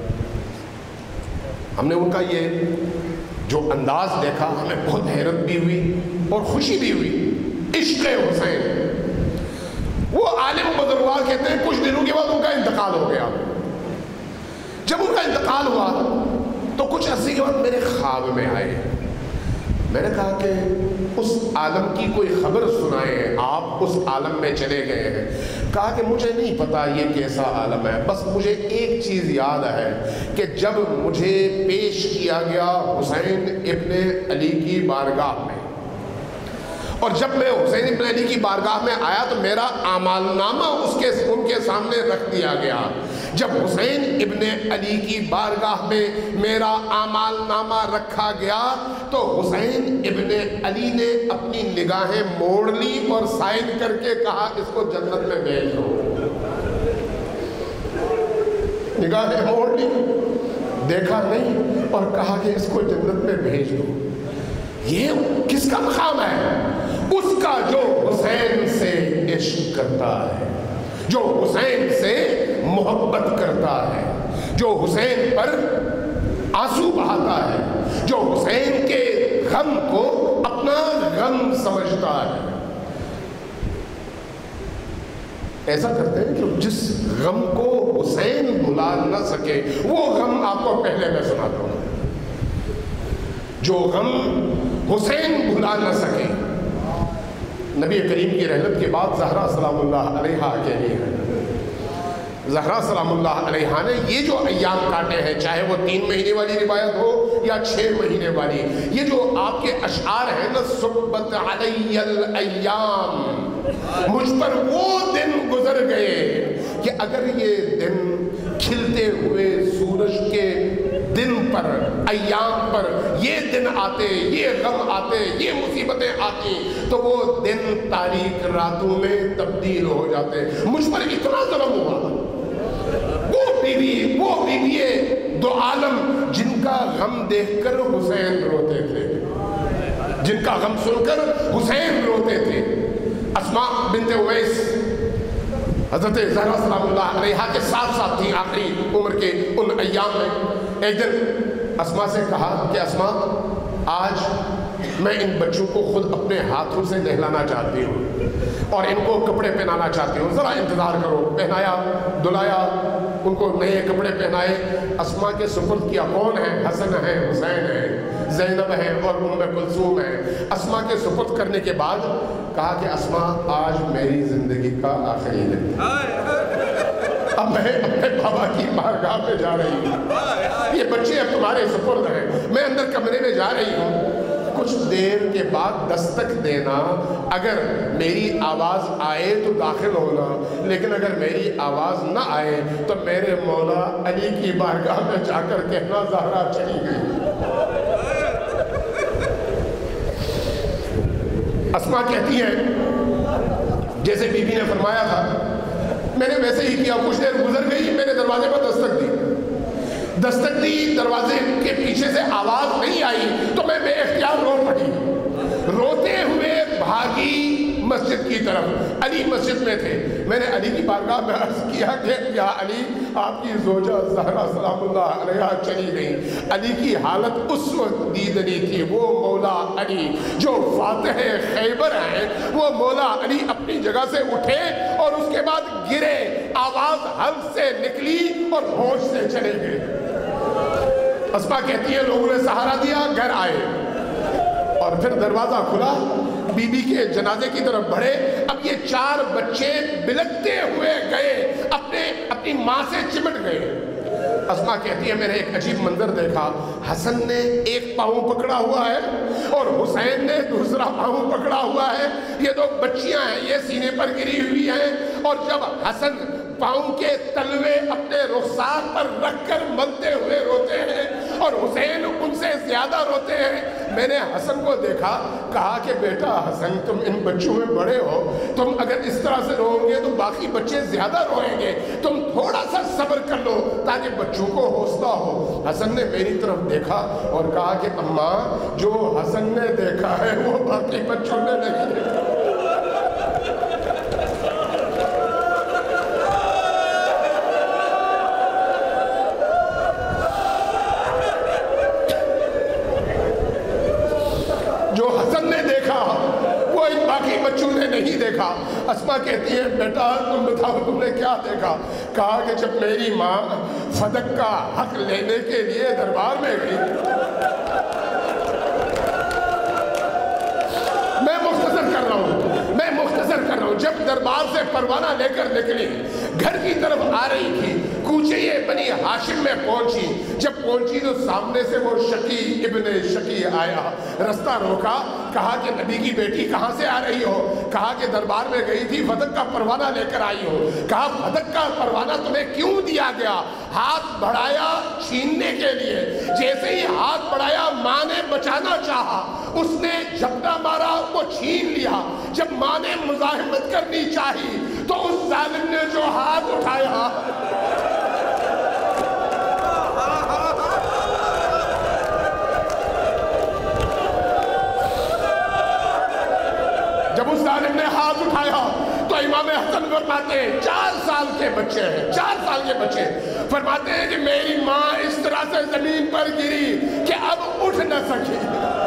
ہم نے ان کا یہ جو انداز دیکھا، ہمیں بہت حیرت بھی ہوئی اور خوشی بھی ہوئی۔ عشق حسین۔ وہ عالم بزرگوار کہتے ہیں کچھ دنوں کے بعد ان کا انتقال ہو گیا۔ جب ان کا انتقال ہوا تو کچھ عرصے کے بعد میرے خواب میں آئے۔ میں نے کہا کہ اس عالم کی کوئی خبر سنائیں، آپ اس عالم میں چلے گئے ہیں۔ کہا کہ مجھے نہیں پتا یہ کیسا عالم ہے، بس مجھے ایک چیز یاد ہے کہ جب مجھے پیش کیا گیا حسین ابن علی کی بارگاہ میں، اور جب میں حسین ابن علی کی بارگاہ میں آیا تو میرا اعمال نامہ ان کے سامنے رکھ دیا گیا۔ جب حسین ابن علی کی بارگاہ میں میرا اعمال نامہ رکھا گیا تو حسین ابن علی نے اپنی نگاہیں موڑ لی اور سائن کر کے کہا اس کو جنت میں بھیج دو۔ نگاہیں موڑ لی، دیکھا نہیں اور کہا کہ اس کو جنت میں بھیج دو۔ یہ کس کا مقام ہے؟ اس کا جو حسین سے عشق کرتا ہے، جو حسین سے محبت کرتا ہے، جو حسین پر آنسو بہاتا ہے، جو حسین کے غم کو اپنا غم سمجھتا ہے۔ ایسا کرتے ہیں کہ جس غم کو حسین بھلا نہ سکے وہ غم آپ کو پہلے میں سناتا ہوں۔ جو غم حسین بھلا نہ سکے، نبی کریم کی رحمت کے بعد زہرا سلام اللہ علیہا کے لیے، زہرا سلام اللہ علیہا نے یہ جو ایام کاٹے ہیں، چاہے وہ 3 مہینے والی روایت ہو یا 6 مہینے والی، یہ جو آپ کے اشعار ہیں نا، صبت علی الایام، مجھ پر وہ دن گزر گئے کہ اگر یہ دن کھلتے ہوئے سورج کے دن پر، ایام پر یہ دن آتے، یہ غم آتے، یہ مصیبتیں آتی تو وہ دن تاریک راتوں میں تبدیل ہو جاتے۔ مجھ پر اتنا ظلم ہوا۔ وہ بیوی دو عالم جن کا غم دیکھ کر حسین روتے تھے، جن کا غم سن کر حسین روتے تھے، اسماء بنت اویس حضرت زہرا سلام اللہ علیہا کے ساتھ ساتھ تھی آخری عمر کے ان ایام میں۔ ایک دن اسماء سے کہا کہ اسماء، آج میں ان بچوں کو خود اپنے ہاتھوں سے نہلانا چاہتی ہوں اور ان کو کپڑے پہنانا چاہتی ہوں، ذرا انتظار کرو۔ پہنایا، دلایا، ان کو نئے کپڑے پہنائے، اسماء کے سپرد کیا۔ کون ہے؟ حسن ہے، حسین ہے، زینب ہے اور ام کلثوم ہے۔ اسماء کے سپرد کرنے کے بعد کہا کہ اسماء، آج میری زندگی کا آخری دن، اب میں اپنے بابا کی بارگاہ میں جا رہی ہوں، یہ بچے اب تمہارے سپرد ہیں، میں اندر کمرے میں جا رہی ہوں، کچھ دیر کے بعد دستک دینا، اگر میری آواز آئے تو داخل ہونا، لیکن اگر میری آواز نہ آئے تو میرے مولا علی کی بارگاہ میں جا کر کہنا زہرا چلی گئی۔ اسماء کہتی ہیں جیسے بی بی نے فرمایا تھا میں نے ویسے ہی کیا. کچھ دیر گزر گئی, میں نے دروازے پر دستک دی, دروازے کے پیچھے سے آواز نہیں آئی تو میں بے اختیار رو پڑی. روتے ہوئے بھاگی مسجد کی طرف. علی مسجد میں تھے. میں نے علی کی بارگاہ میں عرض کیا کہ یا علی, آپ کی زوجہ زہرا سلام اللہ علیہا چلی گئی. علی کی حالت اس وقت دیدنی تھی. وہ مولا علی جو فاتح خیبر ہیں, وہ مولا علی اپنی جگہ سے اٹھے اور اس کے بعد گرے, آواز حلق سے نکلی اور ہوش سے چلے گئے. اسما کہتی ہے لوگوں نے سہارا دیا, گھر آئے اور پھر دروازہ کھلا, بی بی کے جنازے کی طرف بڑھے. اب یہ 4 بچے بلکتے ہوئے گئے, اپنی ماں سے چمٹ گئے. اسما کہتی ہے میں نے ایک عجیب منظر دیکھا. حسن نے ایک پاؤں پکڑا ہوا ہے اور حسین نے دوسرا پاؤں پکڑا ہوا ہے. یہ 2 بچیاں ہیں, یہ سینے پر گری ہوئی ہیں, اور جب حسن پاؤں کے تلوے اپنے رخسار پر رکھ کر ملتے ہوئے روتے ہیں اور حسین ان سے زیادہ روتے ہیں. میں نے حسن کو دیکھا, کہا کہ بیٹا حسن تم ان بچوں میں بڑے ہو, تم اگر اس طرح سے روؤ گے تو باقی بچے زیادہ روئیں گے, تم تھوڑا سا صبر کر لو تاکہ بچوں کو حوصلہ ہو. حسن نے میری طرف دیکھا اور کہا کہ اماں جو حسن نے دیکھا ہے وہ باقی بچوں نے نہیں دیکھا. جو حسن نے دیکھا وہ ان باقی بچوں نے نہیں دیکھا. اسما کہتی ہے بیٹا تم بتاؤ تم نے کیا دیکھا؟ کہا کہ جب میری ماں فدق کا حق لینے کے لیے دربار میں گئی, میں مختصر کر رہا ہوں, جب دربار سے پروانہ لے کر نکلی, گھر کی طرف آ رہی تھی, کوچے بنی ہاشم میں پہنچی. جب پہنچی تو سامنے سے وہ شقی ابن شقی آیا, رستہ روکا, کہا کہ نبی کی بیٹی کہاں سے آ رہی ہو؟ کہا کہ دربار میں گئی تھی, فدق کا پروانہ لے کر آئی ہو. کہا فدق کا پروانہ تمہیں کیوں دیا گیا؟ ہاتھ بڑھایا چھیننے کے لیے. جیسے ہی ہاتھ بڑھایا ماں نے بچانا چاہا, اس نے جھپٹا مارا, وہ چھین لیا. جب ماں نے مزاحمت کرنی چاہی تو اس ظالم نے جو ہاتھ اٹھایا, جب اس ظالم نے ہاتھ اٹھایا تو امام حسن فرماتے ہیں 4 سال کے بچے ہیں, 4 سال کے بچے فرماتے ہیں کہ میری ماں اس طرح سے زمین پر گری کہ اب اٹھ نہ سکی,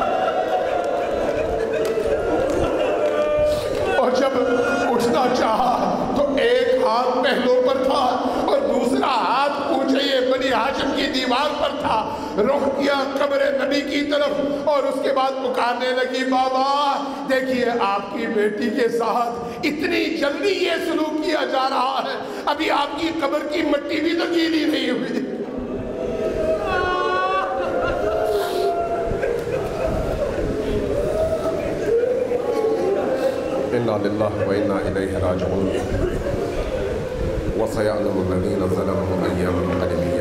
اور جب اٹھنا چاہا تو ایک ہاتھ پہلو پر تھا اور دوسرا ہاتھ کوچے بنی ہاشم کی دیوار پر تھا. رخ کیا قبر نبی کی طرف اور اس کے بعد پکارنے لگی, بابا دیکھیے آپ کی بیٹی کے ساتھ اتنی جلدی یہ سلوک کیا جا رہا ہے, ابھی آپ کی قبر کی مٹی بھی تو گیلی نہیں ہوئی. انا للہ و انا الیہ راجعون. وسيعلم الذين ظلموا أيام القلب